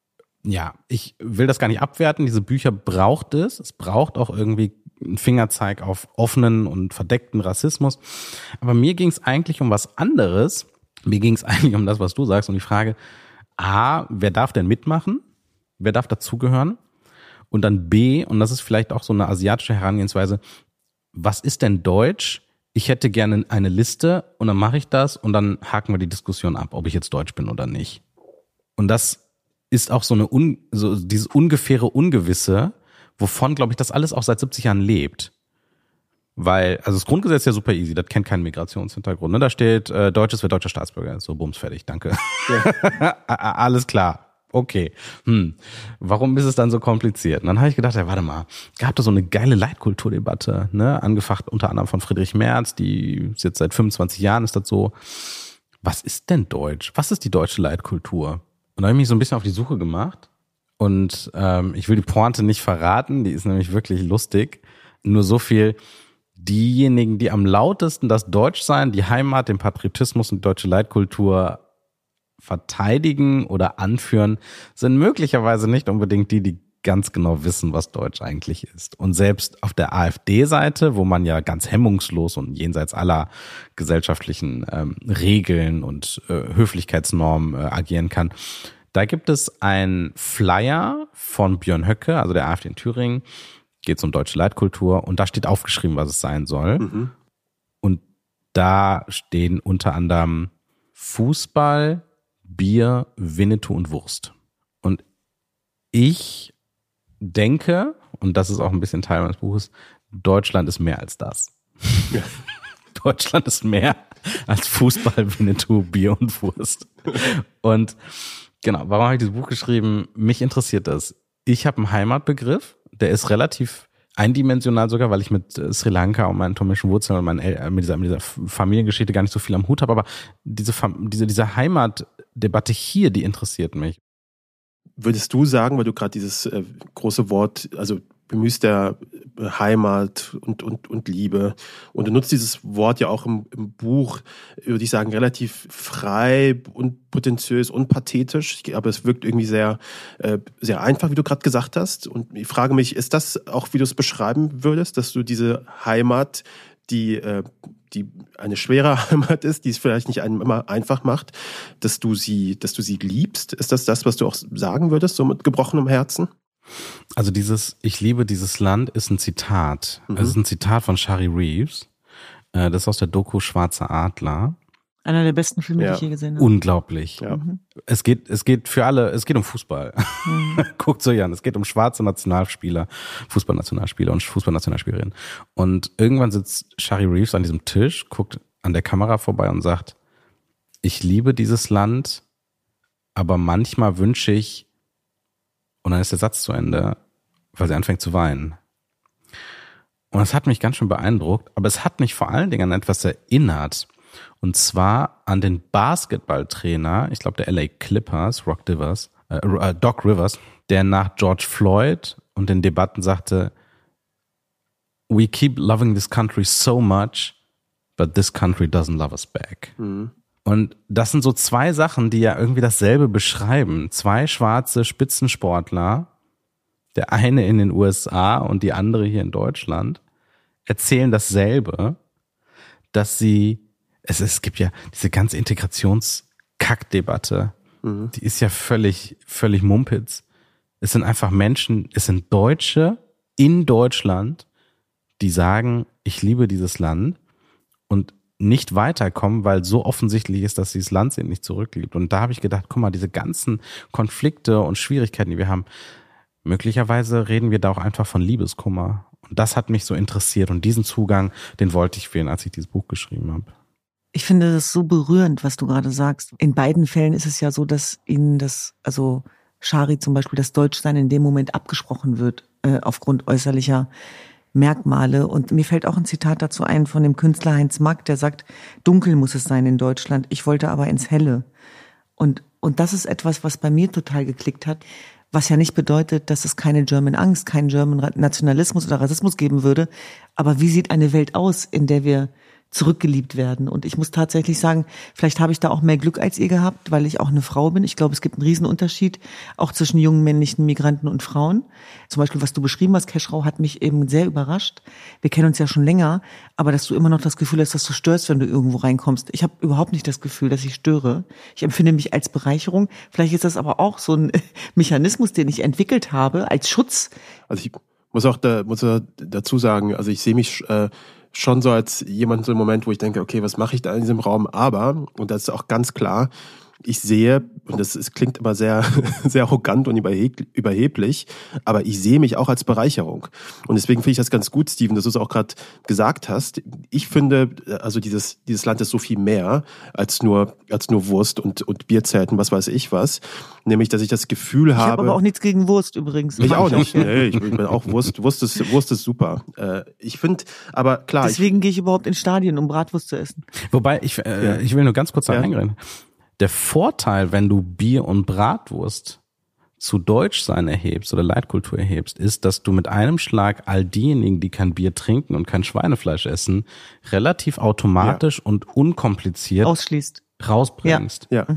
ich will das gar nicht abwerten. Diese Bücher braucht es. Es braucht auch irgendwie einen Fingerzeig auf offenen und verdeckten Rassismus. Aber mir ging es eigentlich um was anderes. Mir ging es eigentlich um das, was du sagst, um die Frage, wer darf denn mitmachen? Wer darf dazugehören? Und dann B, und das ist vielleicht auch so eine asiatische Herangehensweise, was ist denn Deutsch? Ich hätte gerne eine Liste und dann mache ich das und dann haken wir die Diskussion ab, ob ich jetzt Deutsch bin oder nicht. Und das ist auch so dieses ungefähre Ungewisse, wovon, glaube ich, das alles auch seit 70 Jahren lebt. Weil, also das Grundgesetz ist ja super easy, das kennt keinen Migrationshintergrund. Ne? Da steht, Deutsches wird deutscher Staatsbürger. So, bums, fertig, danke. Ja. Alles klar. Okay, warum ist es dann so kompliziert? Und dann habe ich gedacht, warte mal, gab da so eine geile Leitkulturdebatte, ne? Angefacht unter anderem von Friedrich Merz, die ist jetzt seit 25 Jahren ist das so. Was ist denn Deutsch? Was ist die deutsche Leitkultur? Und da habe ich mich so ein bisschen auf die Suche gemacht und ich will die Pointe nicht verraten, die ist nämlich wirklich lustig. Nur so viel, diejenigen, die am lautesten das Deutschsein, die Heimat, den Patriotismus und die deutsche Leitkultur verteidigen oder anführen, sind möglicherweise nicht unbedingt die ganz genau wissen, was Deutsch eigentlich ist. Und selbst auf der AfD-Seite, wo man ja ganz hemmungslos und jenseits aller gesellschaftlichen Regeln und Höflichkeitsnormen agieren kann, da gibt es einen Flyer von Björn Höcke, also der AfD in Thüringen, geht es um deutsche Leitkultur und da steht aufgeschrieben, was es sein soll. Mhm. Und da stehen unter anderem Fußball, Bier, Winnetou und Wurst. Und ich denke, und das ist auch ein bisschen Teil meines Buches, Deutschland ist mehr als das. Ja. Deutschland ist mehr als Fußball, Winnetou, Bier und Wurst. Und genau, warum habe ich dieses Buch geschrieben? Mich interessiert das. Ich habe einen Heimatbegriff, der ist relativ eindimensional sogar, weil ich mit Sri Lanka und meinen thomischen Wurzeln und mit dieser Familiengeschichte gar nicht so viel am Hut habe, aber diese Heimatdebatte hier, die interessiert mich. Würdest du sagen, weil du gerade dieses große Wort, also bemühst der Heimat und Liebe, und du nutzt dieses Wort ja auch im Buch, würde ich sagen, relativ frei und prätentiös und pathetisch, aber es wirkt irgendwie sehr, sehr einfach, wie du gerade gesagt hast. Und ich frage mich, ist das auch, wie du es beschreiben würdest, dass du diese Heimat, die eine schwere Heimat ist, die es vielleicht nicht einem immer einfach macht, dass du sie liebst? Ist das, was du auch sagen würdest, so mit gebrochenem Herzen? Also ich liebe dieses Land ist ein Zitat. Es ist ein Zitat von Shari Reeves. Das ist aus der Doku Schwarzer Adler. Einer der besten Filme, die ich je gesehen habe. Unglaublich. Ja. Es geht für alle, es geht um Fußball. Guckt so an, es geht um schwarze Nationalspieler, Fußballnationalspieler und Fußballnationalspielerinnen. Und irgendwann sitzt Shari Reeves an diesem Tisch, guckt an der Kamera vorbei und sagt, ich liebe dieses Land, aber manchmal wünsche ich, und dann ist der Satz zu Ende, weil sie anfängt zu weinen. Und das hat mich ganz schön beeindruckt, aber es hat mich vor allen Dingen an etwas erinnert. Und zwar an den Basketballtrainer, ich glaube der LA Clippers, Doc Rivers, der nach George Floyd und den Debatten sagte, we keep loving this country so much, but this country doesn't love us back. Mhm. Und das sind so zwei Sachen, die ja irgendwie dasselbe beschreiben. Zwei schwarze Spitzensportler, der eine in den USA und die andere hier in Deutschland, erzählen dasselbe, dass es gibt ja diese ganze Integrationskackdebatte, die ist ja völlig Mumpitz. Es sind einfach Menschen, es sind Deutsche in Deutschland, die sagen, ich liebe dieses Land und nicht weiterkommen, weil so offensichtlich ist, dass dieses Land sie nicht zurückliebt. Und da habe ich gedacht, guck mal, diese ganzen Konflikte und Schwierigkeiten, die wir haben, möglicherweise reden wir da auch einfach von Liebeskummer. Und das hat mich so interessiert und diesen Zugang, den wollte ich wählen, als ich dieses Buch geschrieben habe. Ich finde das so berührend, was du gerade sagst. In beiden Fällen ist es ja so, dass ihnen also Shari zum Beispiel, das Deutschsein in dem Moment abgesprochen wird, aufgrund äußerlicher Merkmale. Und mir fällt auch ein Zitat dazu ein von dem Künstler Heinz Mack, der sagt, dunkel muss es sein in Deutschland, ich wollte aber ins Helle. Und das ist etwas, was bei mir total geklickt hat, was ja nicht bedeutet, dass es keine German Angst, keinen German Nationalismus oder Rassismus geben würde. Aber wie sieht eine Welt aus, in der wir zurückgeliebt werden? Und ich muss tatsächlich sagen, vielleicht habe ich da auch mehr Glück als ihr gehabt, weil ich auch eine Frau bin. Ich glaube, es gibt einen Riesenunterschied auch zwischen jungen männlichen Migranten und Frauen. Zum Beispiel, was du beschrieben hast, Keschrau, hat mich eben sehr überrascht. Wir kennen uns ja schon länger, aber dass du immer noch das Gefühl hast, dass du störst, wenn du irgendwo reinkommst. Ich habe überhaupt nicht das Gefühl, dass ich störe. Ich empfinde mich als Bereicherung. Vielleicht ist das aber auch so ein Mechanismus, den ich entwickelt habe als Schutz. Also ich muss auch dazu sagen, also ich sehe mich schon so als jemand so im Moment, wo ich denke, okay, was mache ich da in diesem Raum? Aber, und das ist auch ganz klar, ich sehe, und es klingt immer sehr, sehr arrogant und überheblich, aber ich sehe mich auch als Bereicherung. Und deswegen finde ich das ganz gut, Steven, dass du es auch gerade gesagt hast. Ich finde, also dieses Land ist so viel mehr als nur Wurst und Bierzelten, was weiß ich was. Nämlich, dass ich das Gefühl habe. Ich habe aber auch nichts gegen Wurst übrigens. Ich auch nicht. Nee, ich bin auch Wurst. Wurst ist super. Ich finde, aber klar. Deswegen gehe ich überhaupt ins Stadion, um Bratwurst zu essen. Wobei, ich will nur ganz kurz da reingehen. Der Vorteil, wenn du Bier und Bratwurst zu Deutschsein erhebst oder Leitkultur erhebst, ist, dass du mit einem Schlag all diejenigen, die kein Bier trinken und kein Schweinefleisch essen, relativ automatisch und unkompliziert rausbringst. Ja.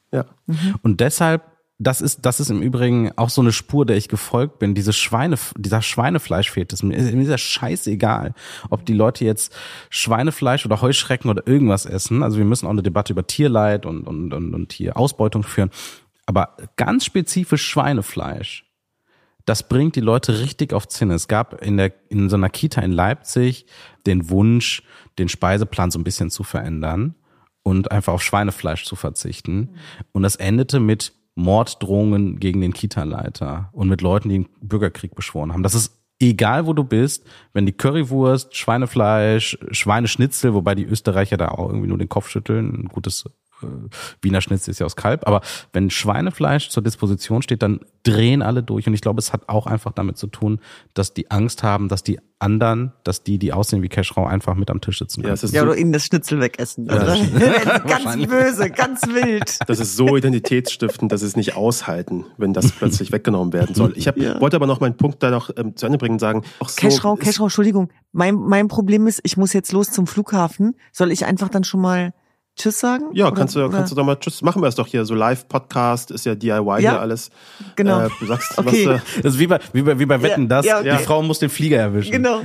Und deshalb, das ist im Übrigen auch so eine Spur, der ich gefolgt bin, dieser Schweinefleischfetisch. Mir ist ja scheißegal, ob die Leute jetzt Schweinefleisch oder Heuschrecken oder irgendwas essen. Also wir müssen auch eine Debatte über Tierleid und Tierausbeutung führen. Aber ganz spezifisch Schweinefleisch, das bringt die Leute richtig auf Zinne. Es gab in so einer Kita in Leipzig den Wunsch, den Speiseplan so ein bisschen zu verändern und einfach auf Schweinefleisch zu verzichten. Und das endete mit Morddrohungen gegen den Kita-Leiter und mit Leuten, die den Bürgerkrieg beschworen haben. Das ist egal wo du bist, wenn die Currywurst, Schweinefleisch, Schweineschnitzel, wobei die Österreicher da auch irgendwie nur den Kopf schütteln, ein gutes Wiener Schnitzel ist ja aus Kalb, aber wenn Schweinefleisch zur Disposition steht, dann drehen alle durch und ich glaube, es hat auch einfach damit zu tun, dass die Angst haben, dass die anderen, dass die aussehen wie Keschrau, einfach mit am Tisch sitzen können. Ja, oder ihnen das Schnitzel wegessen. Also, ganz böse, ganz wild. Das ist so identitätsstiftend, dass es nicht aushalten, wenn das plötzlich weggenommen werden soll. Ich wollte aber noch meinen Punkt da noch zu Ende bringen und sagen, auch so Keschrau, Entschuldigung, mein Problem ist, ich muss jetzt los zum Flughafen. Soll ich einfach dann schon mal Tschüss sagen? Ja, kannst du doch mal Tschüss. Machen wir es doch hier. So Live-Podcast ist ja DIY hier alles. Genau. Du sagst, okay. Das ist wie bei Wetten, das. Ja, okay. Die Frau muss den Flieger erwischen. Genau.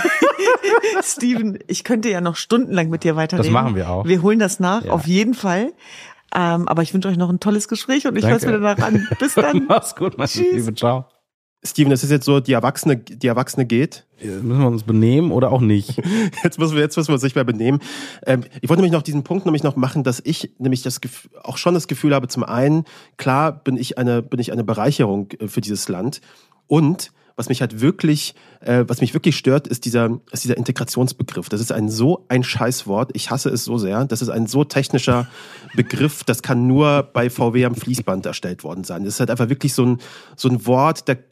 Steven, ich könnte ja noch stundenlang mit dir weiterreden. Das machen wir auch. Wir holen das nach, auf jeden Fall. Aber ich wünsche euch noch ein tolles Gespräch und ich höre es mir danach an. Bis dann. Mach's gut, mein Liebe. Ciao. Steven, das ist jetzt so, die Erwachsene geht. Müssen wir uns benehmen oder auch nicht? Jetzt müssen wir uns nicht mehr benehmen. Ich wollte nämlich noch diesen Punkt noch machen, dass ich nämlich auch schon das Gefühl habe, zum einen, klar bin ich eine Bereicherung für dieses Land und was mich wirklich stört, ist dieser Integrationsbegriff. Das ist so ein Scheißwort. Ich hasse es so sehr. Das ist ein so technischer Begriff. Das kann nur bei VW am Fließband erstellt worden sein. Das ist halt einfach wirklich so ein Wort, da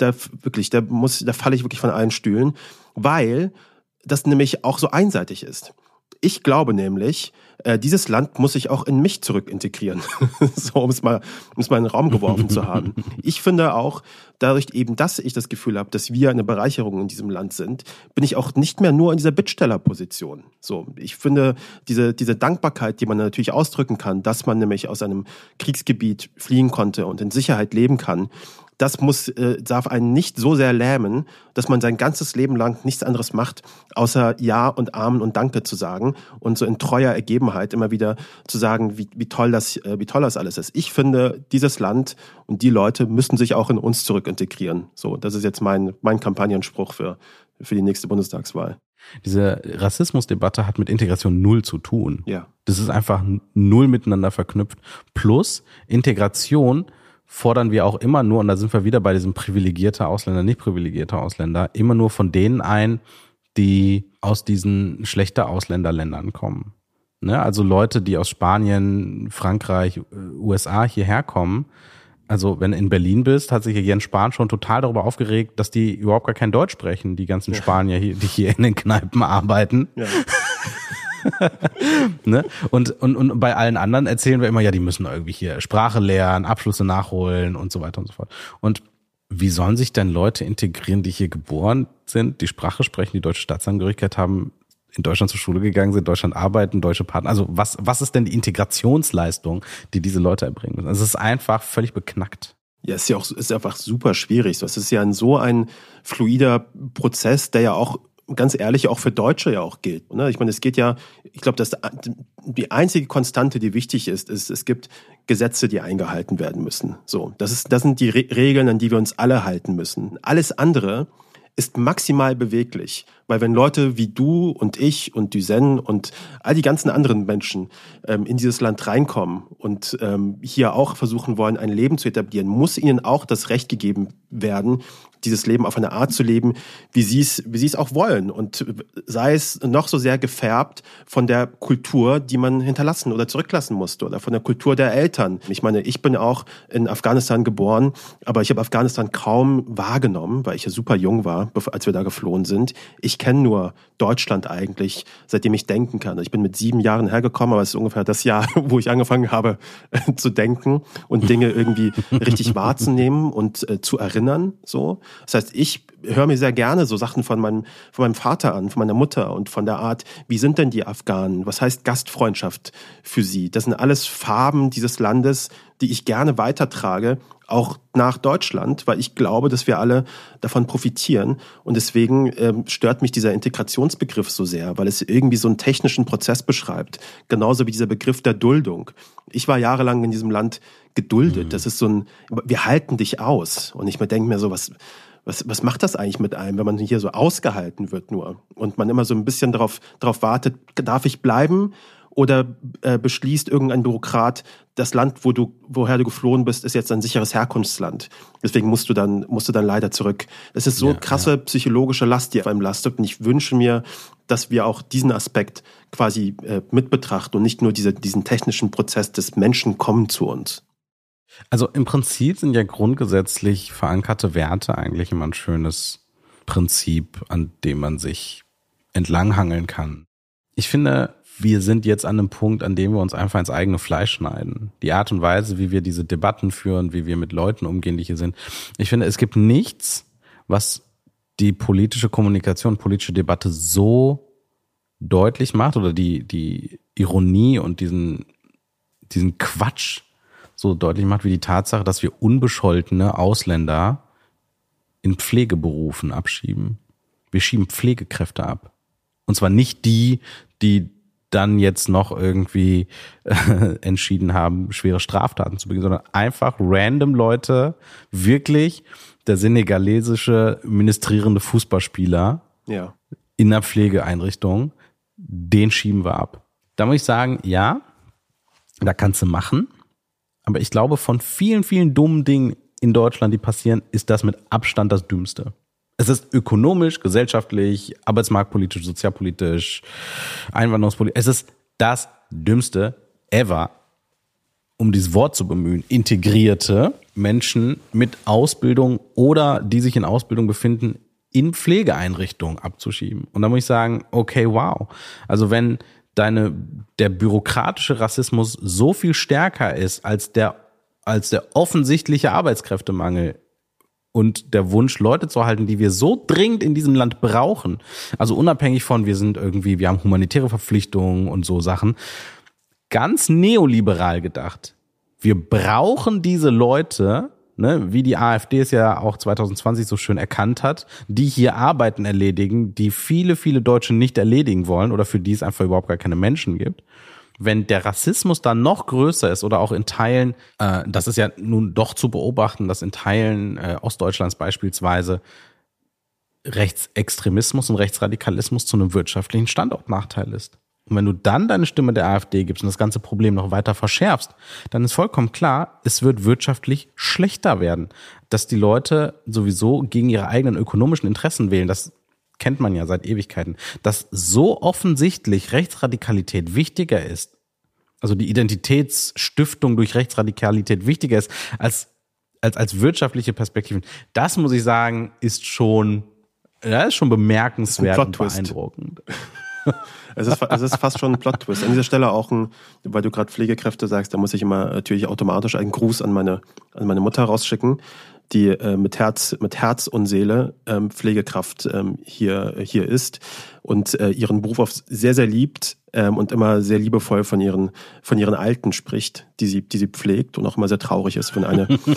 falle ich wirklich von allen Stühlen, weil das nämlich auch so einseitig ist. Ich glaube nämlich, dieses Land muss sich auch in mich zurückintegrieren, so um es mal in den Raum geworfen zu haben. Ich finde auch, dadurch eben, dass ich das Gefühl habe, dass wir eine Bereicherung in diesem Land sind, bin ich auch nicht mehr nur in dieser Bittstellerposition. So, ich finde, diese Dankbarkeit, die man natürlich ausdrücken kann, dass man nämlich aus einem Kriegsgebiet fliehen konnte und in Sicherheit leben kann, das darf einen nicht so sehr lähmen, dass man sein ganzes Leben lang nichts anderes macht, außer Ja und Amen und Danke zu sagen und so in treuer Ergebenheit immer wieder zu sagen, wie toll das alles ist. Ich finde, dieses Land und die Leute müssen sich auch in uns zurückintegrieren. So, das ist jetzt mein Kampagnenspruch für die nächste Bundestagswahl. Diese Rassismusdebatte hat mit Integration null zu tun. Ja. Das ist einfach null miteinander verknüpft. Plus Integration fordern wir auch immer nur, und da sind wir wieder bei diesem privilegierter Ausländer, nicht privilegierter Ausländer, immer nur von denen ein, die aus diesen schlechter Ausländerländern kommen. Ne? Also Leute, die aus Spanien, Frankreich, USA hierher kommen. Also wenn du in Berlin bist, hat sich Jens Spahn schon total darüber aufgeregt, dass die überhaupt gar kein Deutsch sprechen, die ganzen Spanier, die hier in den Kneipen arbeiten. Ja. Ne? Und bei allen anderen erzählen wir immer, ja, die müssen irgendwie hier Sprache lernen, Abschlüsse nachholen und so weiter und so fort. Und wie sollen sich denn Leute integrieren, die hier geboren sind, die Sprache sprechen, die deutsche Staatsangehörigkeit haben, in Deutschland zur Schule gegangen sind, in Deutschland arbeiten, deutsche Partner? Also was ist denn die Integrationsleistung, die diese Leute erbringen müssen? Also es ist einfach völlig beknackt. Ja, ist einfach super schwierig. Das ist ja ein fluider Prozess, der ja auch ganz ehrlich auch für Deutsche ja auch gilt. Ich meine, es geht ja, ich glaube, dass die einzige Konstante, die wichtig ist, es gibt Gesetze, die eingehalten werden müssen. So, das sind die Regeln, an die wir uns alle halten müssen. Alles andere ist maximal beweglich. Weil wenn Leute wie du und ich und Düsen und all die ganzen anderen Menschen in dieses Land reinkommen und hier auch versuchen wollen, ein Leben zu etablieren, muss ihnen auch das Recht gegeben werden, dieses Leben auf eine Art zu leben, wie sie es auch wollen. Und sei es noch so sehr gefärbt von der Kultur, die man hinterlassen oder zurücklassen musste oder von der Kultur der Eltern. Ich meine, ich bin auch in Afghanistan geboren, aber ich habe Afghanistan kaum wahrgenommen, weil ich ja super jung war, als wir da geflohen sind. Ich kenne nur Deutschland eigentlich, seitdem ich denken kann. Ich bin mit 7 Jahren hergekommen, aber es ist ungefähr das Jahr, wo ich angefangen habe zu denken und Dinge irgendwie richtig wahrzunehmen und zu erinnern. So. Das heißt, ich höre mir sehr gerne so Sachen von meinem Vater an, von meiner Mutter und von der Art, wie sind denn die Afghanen? Was heißt Gastfreundschaft für sie? Das sind alles Farben dieses Landes, die ich gerne weitertrage, auch nach Deutschland, weil ich glaube, dass wir alle davon profitieren. Und deswegen stört mich dieser Integrationsbegriff so sehr, weil es irgendwie so einen technischen Prozess beschreibt. Genauso wie dieser Begriff der Duldung. Ich war jahrelang in diesem Land geduldet. Das ist wir halten dich aus. Und ich denke mir so, was macht das eigentlich mit einem, wenn man hier so ausgehalten wird nur? Und man immer so ein bisschen darauf wartet, darf ich bleiben? oder beschließt irgendein Bürokrat, das Land, woher du geflohen bist, ist jetzt ein sicheres Herkunftsland. Deswegen musst du dann leider zurück. Es ist so krasse psychologische Last, die auf einem lastet. Und ich wünsche mir, dass wir auch diesen Aspekt quasi mit betrachten und nicht nur diesen technischen Prozess des Menschen kommen zu uns. Also im Prinzip sind ja grundgesetzlich verankerte Werte eigentlich immer ein schönes Prinzip, an dem man sich entlanghangeln kann. Ich finde, wir sind jetzt an einem Punkt, an dem wir uns einfach ins eigene Fleisch schneiden. Die Art und Weise, wie wir diese Debatten führen, wie wir mit Leuten umgehen, die hier sind. Ich finde, es gibt nichts, was die politische Kommunikation, politische Debatte so deutlich macht oder die Ironie und diesen Quatsch so deutlich macht, wie die Tatsache, dass wir unbescholtene Ausländer in Pflegeberufen abschieben. Wir schieben Pflegekräfte ab. Und zwar nicht die dann jetzt noch irgendwie entschieden haben, schwere Straftaten zu begehen, sondern einfach random Leute, wirklich der senegalesische ministrierende Fußballspieler in einer Pflegeeinrichtung, den schieben wir ab. Da muss ich sagen, ja, da kannst du machen, aber ich glaube, von vielen, vielen dummen Dingen in Deutschland, die passieren, ist das mit Abstand das Dümmste. Es ist ökonomisch, gesellschaftlich, arbeitsmarktpolitisch, sozialpolitisch, einwanderungspolitisch. Es ist das Dümmste ever, um dieses Wort zu bemühen, integrierte Menschen mit Ausbildung oder die sich in Ausbildung befinden, in Pflegeeinrichtungen abzuschieben. Und da muss ich sagen, okay, wow. Also wenn der bürokratische Rassismus so viel stärker ist als der offensichtliche Arbeitskräftemangel und der Wunsch, Leute zu halten, die wir so dringend in diesem Land brauchen, also unabhängig von, wir haben humanitäre Verpflichtungen und so Sachen, ganz neoliberal gedacht. Wir brauchen diese Leute, ne, wie die AfD es ja auch 2020 so schön erkannt hat, die hier Arbeiten erledigen, die viele, viele Deutsche nicht erledigen wollen oder für die es einfach überhaupt gar keine Menschen gibt. Wenn der Rassismus dann noch größer ist oder auch in Teilen, das ist ja nun doch zu beobachten, dass in Teilen Ostdeutschlands beispielsweise Rechtsextremismus und Rechtsradikalismus zu einem wirtschaftlichen Standortnachteil ist. Und wenn du dann deine Stimme der AfD gibst und das ganze Problem noch weiter verschärfst, dann ist vollkommen klar, es wird wirtschaftlich schlechter werden. Dass die Leute sowieso gegen ihre eigenen ökonomischen Interessen wählen, das kennt man ja seit Ewigkeiten, dass so offensichtlich Rechtsradikalität wichtiger ist, also die Identitätsstiftung durch Rechtsradikalität wichtiger ist als wirtschaftliche Perspektiven. Das muss ich sagen, ist schon bemerkenswert und beeindruckend. Es ist fast schon ein Plot-Twist. An dieser Stelle auch weil du gerade Pflegekräfte sagst, da muss ich immer natürlich automatisch einen Gruß an meine Mutter rausschicken, die mit Herz und Seele Pflegekraft hier ist und ihren Beruf auf sehr, sehr liebt und immer sehr liebevoll von ihren Alten spricht, die sie pflegt und auch immer sehr traurig ist, wenn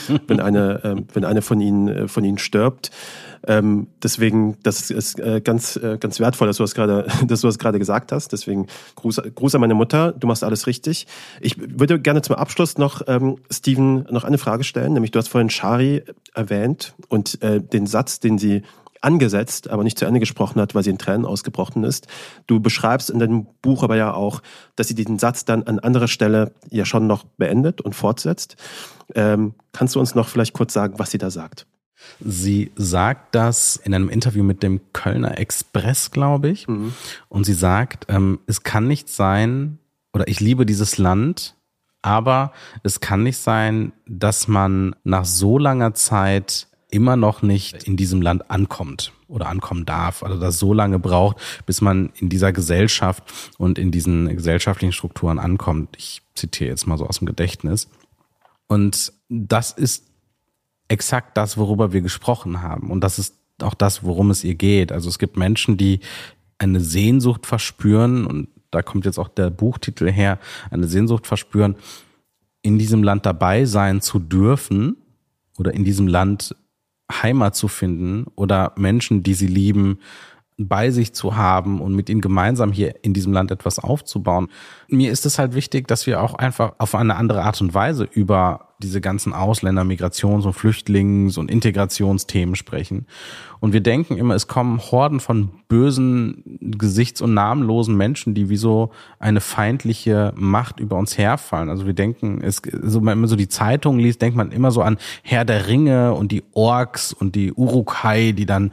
eine von ihnen stirbt. Deswegen, das ist ganz wertvoll, dass du das gerade gesagt hast. Deswegen Gruß an meine Mutter. Du machst alles richtig. Ich würde gerne zum Abschluss noch Steven noch eine Frage stellen, nämlich du hast vorhin Shari erwähnt und den Satz, den sie angesetzt, aber nicht zu Ende gesprochen hat, weil sie in Tränen ausgebrochen ist. Du beschreibst in deinem Buch aber ja auch, dass sie diesen Satz dann an anderer Stelle ja schon noch beendet und fortsetzt. Kannst du uns noch vielleicht kurz sagen, was sie da sagt? Sie sagt das in einem Interview mit dem Kölner Express, glaube ich. Mhm. Und sie sagt, es kann nicht sein, oder ich liebe dieses Land, aber es kann nicht sein, dass man nach so langer Zeit immer noch nicht in diesem Land ankommt oder ankommen darf. Also das so lange braucht, bis man in dieser Gesellschaft und in diesen gesellschaftlichen Strukturen ankommt. Ich zitiere jetzt mal so aus dem Gedächtnis. Und das ist exakt das, worüber wir gesprochen haben. Und das ist auch das, worum es ihr geht. Also es gibt Menschen, die eine Sehnsucht verspüren, und da kommt jetzt auch der Buchtitel her, eine Sehnsucht verspüren, in diesem Land dabei sein zu dürfen oder in diesem Land Heimat zu finden oder Menschen, die sie lieben, bei sich zu haben und mit ihnen gemeinsam hier in diesem Land etwas aufzubauen. Mir ist es halt wichtig, dass wir auch einfach auf eine andere Art und Weise über diese ganzen Ausländer-, Migrations- und Flüchtlings- und Integrationsthemen sprechen. Und wir denken immer, es kommen Horden von bösen, gesichts- und namenlosen Menschen, die wie so eine feindliche Macht über uns herfallen. Also wir denken, wenn man immer so die Zeitungen liest, denkt man immer so an Herr der Ringe und die Orks und die Uruk-hai, die dann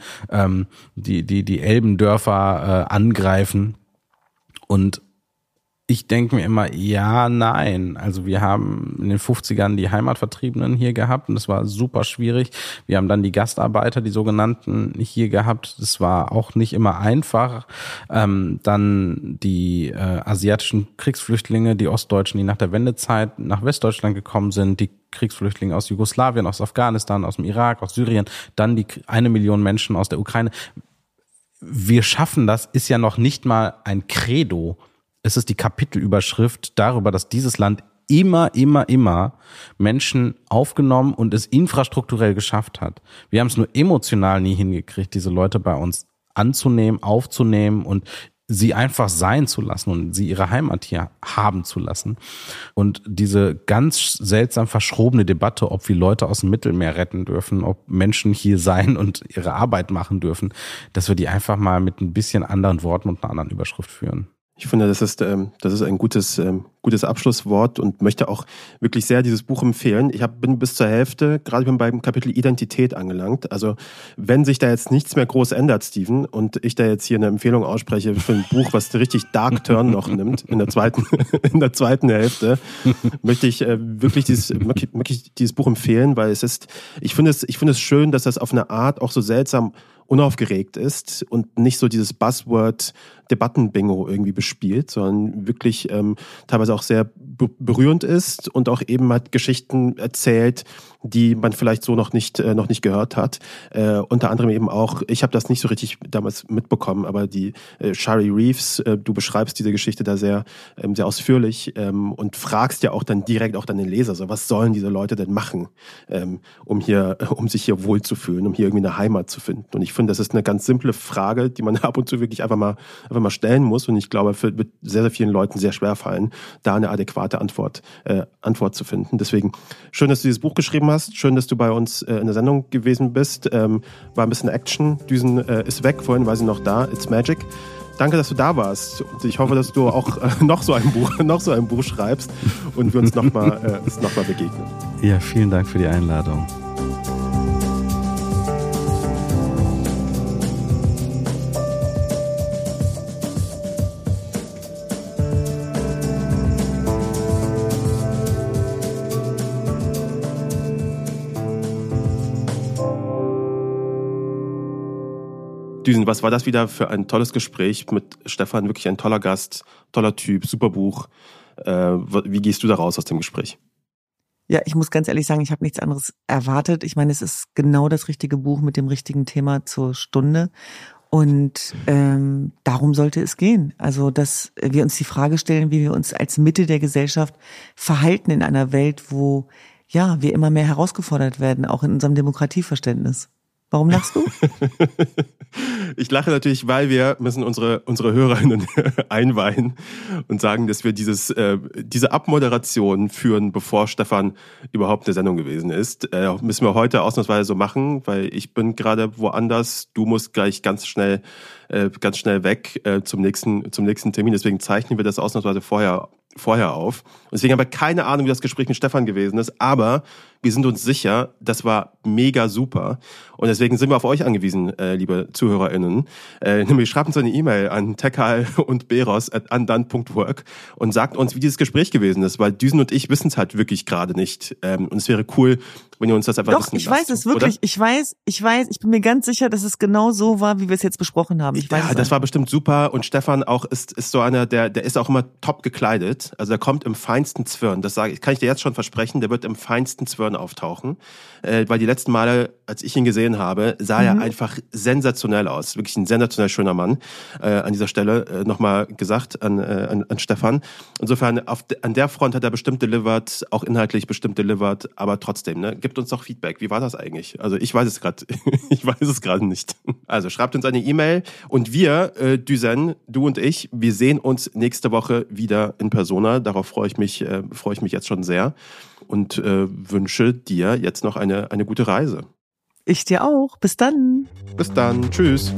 die Elbendörfer angreifen. Und ich denke mir immer, ja, nein. Also wir haben in den 50ern die Heimatvertriebenen hier gehabt und das war super schwierig. Wir haben dann die Gastarbeiter, die sogenannten, hier gehabt. Das war auch nicht immer einfach. Dann die asiatischen Kriegsflüchtlinge, die Ostdeutschen, die nach der Wendezeit nach Westdeutschland gekommen sind, die Kriegsflüchtlinge aus Jugoslawien, aus Afghanistan, aus dem Irak, aus Syrien, dann die 1 Million Menschen aus der Ukraine. Wir schaffen das, ist ja noch nicht mal ein Credo. Es ist die Kapitelüberschrift darüber, dass dieses Land immer Menschen aufgenommen und es infrastrukturell geschafft hat. Wir haben es nur emotional nie hingekriegt, diese Leute bei uns anzunehmen, aufzunehmen und sie einfach sein zu lassen und sie ihre Heimat hier haben zu lassen. Und diese ganz seltsam verschrobene Debatte, ob wir Leute aus dem Mittelmeer retten dürfen, ob Menschen hier sein und ihre Arbeit machen dürfen, dass wir die einfach mal mit ein bisschen anderen Worten und einer anderen Überschrift führen. Ich finde, das ist ein gutes Abschlusswort und möchte auch wirklich sehr dieses Buch empfehlen. Bin bis zur Hälfte, gerade beim Kapitel Identität angelangt. Also wenn sich da jetzt nichts mehr groß ändert, Steven, und ich da jetzt hier eine Empfehlung ausspreche für ein Buch, was einen richtig Dark Turn noch nimmt in der zweiten Hälfte, möchte ich wirklich dieses Buch empfehlen, weil ich finde es schön, dass das auf eine Art auch so seltsam unaufgeregt ist und nicht so dieses Buzzword Debattenbingo irgendwie bespielt, sondern wirklich teilweise auch sehr berührend ist und auch eben halt Geschichten erzählt, die man vielleicht so noch nicht gehört hat. Unter anderem eben auch, ich habe das nicht so richtig damals mitbekommen, aber die Shari Reeves, du beschreibst diese Geschichte da sehr ausführlich und fragst ja auch dann direkt auch deine Leser, so was sollen diese Leute denn machen, um sich hier wohlzufühlen, um hier irgendwie eine Heimat zu finden. Und ich finde, das ist eine ganz simple Frage, die man ab und zu wirklich einfach mal stellen muss. Und ich glaube, es wird sehr, sehr vielen Leuten sehr schwer fallen, da eine adäquate Antwort zu finden. Deswegen schön, dass du dieses Buch geschrieben hast. Schön, dass du bei uns in der Sendung gewesen bist. War ein bisschen Action. Düsen ist weg. Vorhin war sie noch da. It's Magic. Danke, dass du da warst. Und ich hoffe, dass du auch noch so ein Buch schreibst und wir uns noch mal begegnen. Ja, vielen Dank für die Einladung. Düsen, was war das wieder für ein tolles Gespräch mit Stefan? Wirklich ein toller Gast, toller Typ, super Buch. Wie gehst du da raus aus dem Gespräch? Ja, ich muss ganz ehrlich sagen, ich habe nichts anderes erwartet. Ich meine, es ist genau das richtige Buch mit dem richtigen Thema zur Stunde. Und darum sollte es gehen. Also, dass wir uns die Frage stellen, wie wir uns als Mitte der Gesellschaft verhalten in einer Welt, wo ja wir immer mehr herausgefordert werden, auch in unserem Demokratieverständnis. Warum lachst du? Ich lache natürlich, weil wir müssen unsere HörerInnen einweihen und sagen, dass wir diese Abmoderation führen, bevor Stefan überhaupt eine Sendung gewesen ist. Müssen wir heute ausnahmsweise so machen, weil ich bin gerade woanders. Du musst gleich ganz schnell weg zum nächsten Termin. Deswegen zeichnen wir das ausnahmsweise vorher auf. Und deswegen haben wir keine Ahnung, wie das Gespräch mit Stefan gewesen ist, aber wir sind uns sicher, das war mega super. Und deswegen sind wir auf euch angewiesen, liebe ZuhörerInnen. Nämlich schreibt uns eine E-Mail an tekal und beros@undone.work und sagt uns, wie dieses Gespräch gewesen ist, weil Düsen und ich wissen es halt wirklich gerade nicht. Und es wäre cool, wenn ihr uns das einfach wissen lasst. Doch, ich weiß es wirklich. Oder? Ich weiß, ich bin mir ganz sicher, dass es genau so war, wie wir es jetzt besprochen haben. Das war bestimmt super. Und Stefan auch ist so einer, der ist auch immer top gekleidet. Also der kommt im feinsten Zwirn. Kann ich dir jetzt schon versprechen, der wird im feinsten Zwirn auftauchen. Weil die letzten Male, als ich ihn gesehen habe, sah er einfach sensationell aus. Wirklich ein sensationell schöner Mann. An dieser Stelle nochmal gesagt an Stefan. Insofern, an der Front hat er bestimmt delivered, auch inhaltlich bestimmt delivered, aber trotzdem, ne? Gibt uns doch Feedback. Wie war das eigentlich? Also ich weiß es gerade nicht. Also schreibt uns eine E-Mail und wir, Düsen, du und ich, wir sehen uns nächste Woche wieder in Persona. Darauf freue ich mich jetzt schon sehr. und wünsche dir jetzt noch eine gute Reise. Ich dir auch. Bis dann. Bis dann. Tschüss.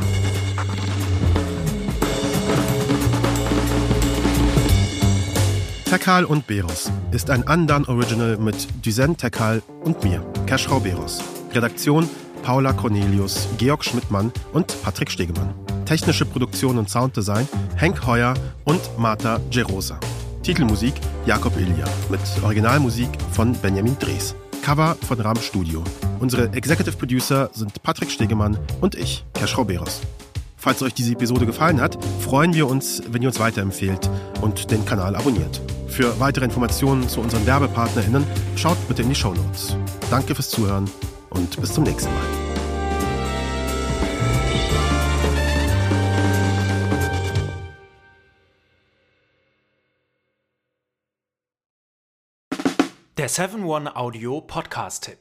Tekal und Beros ist ein Undone Original mit Düsen Tekal und mir, Keschrau Beros. Redaktion Paula Cornelius, Georg Schmidtmann und Patrick Stegemann. Technische Produktion und Sounddesign Henk Heuer und Marta Gerosa. Titelmusik Jakob Ilja mit Originalmusik von Benjamin Drees. Cover von Ram Studio. Unsere Executive Producer sind Patrick Stegemann und ich, Keschrau Beros. Falls euch diese Episode gefallen hat, freuen wir uns, wenn ihr uns weiterempfehlt und den Kanal abonniert. Für weitere Informationen zu unseren WerbepartnerInnen schaut bitte in die Shownotes. Danke fürs Zuhören und bis zum nächsten Mal. Der 7-One Audio Podcast-Tipp.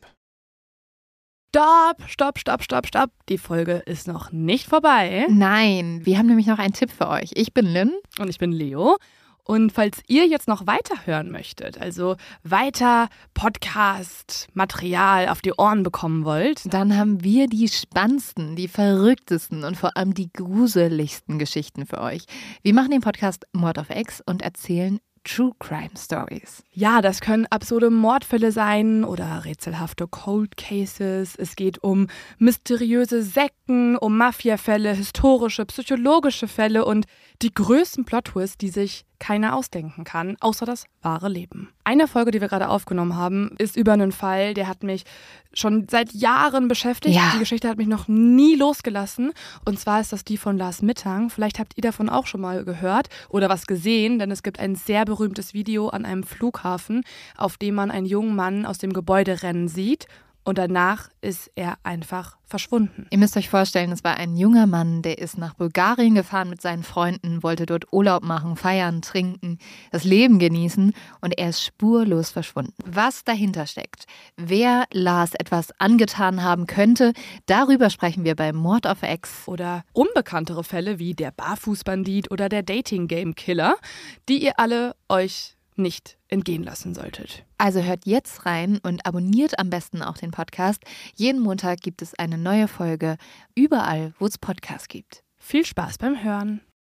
Stopp. Die Folge ist noch nicht vorbei. Nein, wir haben nämlich noch einen Tipp für euch. Ich bin Lynn. Und ich bin Leo. Und falls ihr jetzt noch weiterhören möchtet, also weiter Podcast-Material auf die Ohren bekommen wollt, dann haben wir die spannendsten, die verrücktesten und vor allem die gruseligsten Geschichten für euch. Wir machen den Podcast Mord auf Ex und erzählen True Crime Stories. Ja, das können absurde Mordfälle sein oder rätselhafte Cold Cases. Es geht um mysteriöse Sekten, um Mafiafälle, historische, psychologische Fälle und die größten Plot-Twists, die sich keiner ausdenken kann, außer das wahre Leben. Eine Folge, die wir gerade aufgenommen haben, ist über einen Fall, der hat mich schon seit Jahren beschäftigt. Ja. Die Geschichte hat mich noch nie losgelassen. Und zwar ist das die von Lars Mittang. Vielleicht habt ihr davon auch schon mal gehört oder was gesehen, denn es gibt ein sehr berühmtes Video an einem Flughafen, auf dem man einen jungen Mann aus dem Gebäude rennen sieht. Und danach ist er einfach verschwunden. Ihr müsst euch vorstellen, es war ein junger Mann, der ist nach Bulgarien gefahren mit seinen Freunden, wollte dort Urlaub machen, feiern, trinken, das Leben genießen und er ist spurlos verschwunden. Was dahinter steckt, wer Lars etwas angetan haben könnte, darüber sprechen wir bei Mord auf Ex. Oder unbekanntere Fälle wie der Barfußbandit oder der Dating-Game-Killer, die ihr alle euch nicht entgehen lassen solltet. Also hört jetzt rein und abonniert am besten auch den Podcast. Jeden Montag gibt es eine neue Folge, überall, wo es Podcasts gibt. Viel Spaß beim Hören.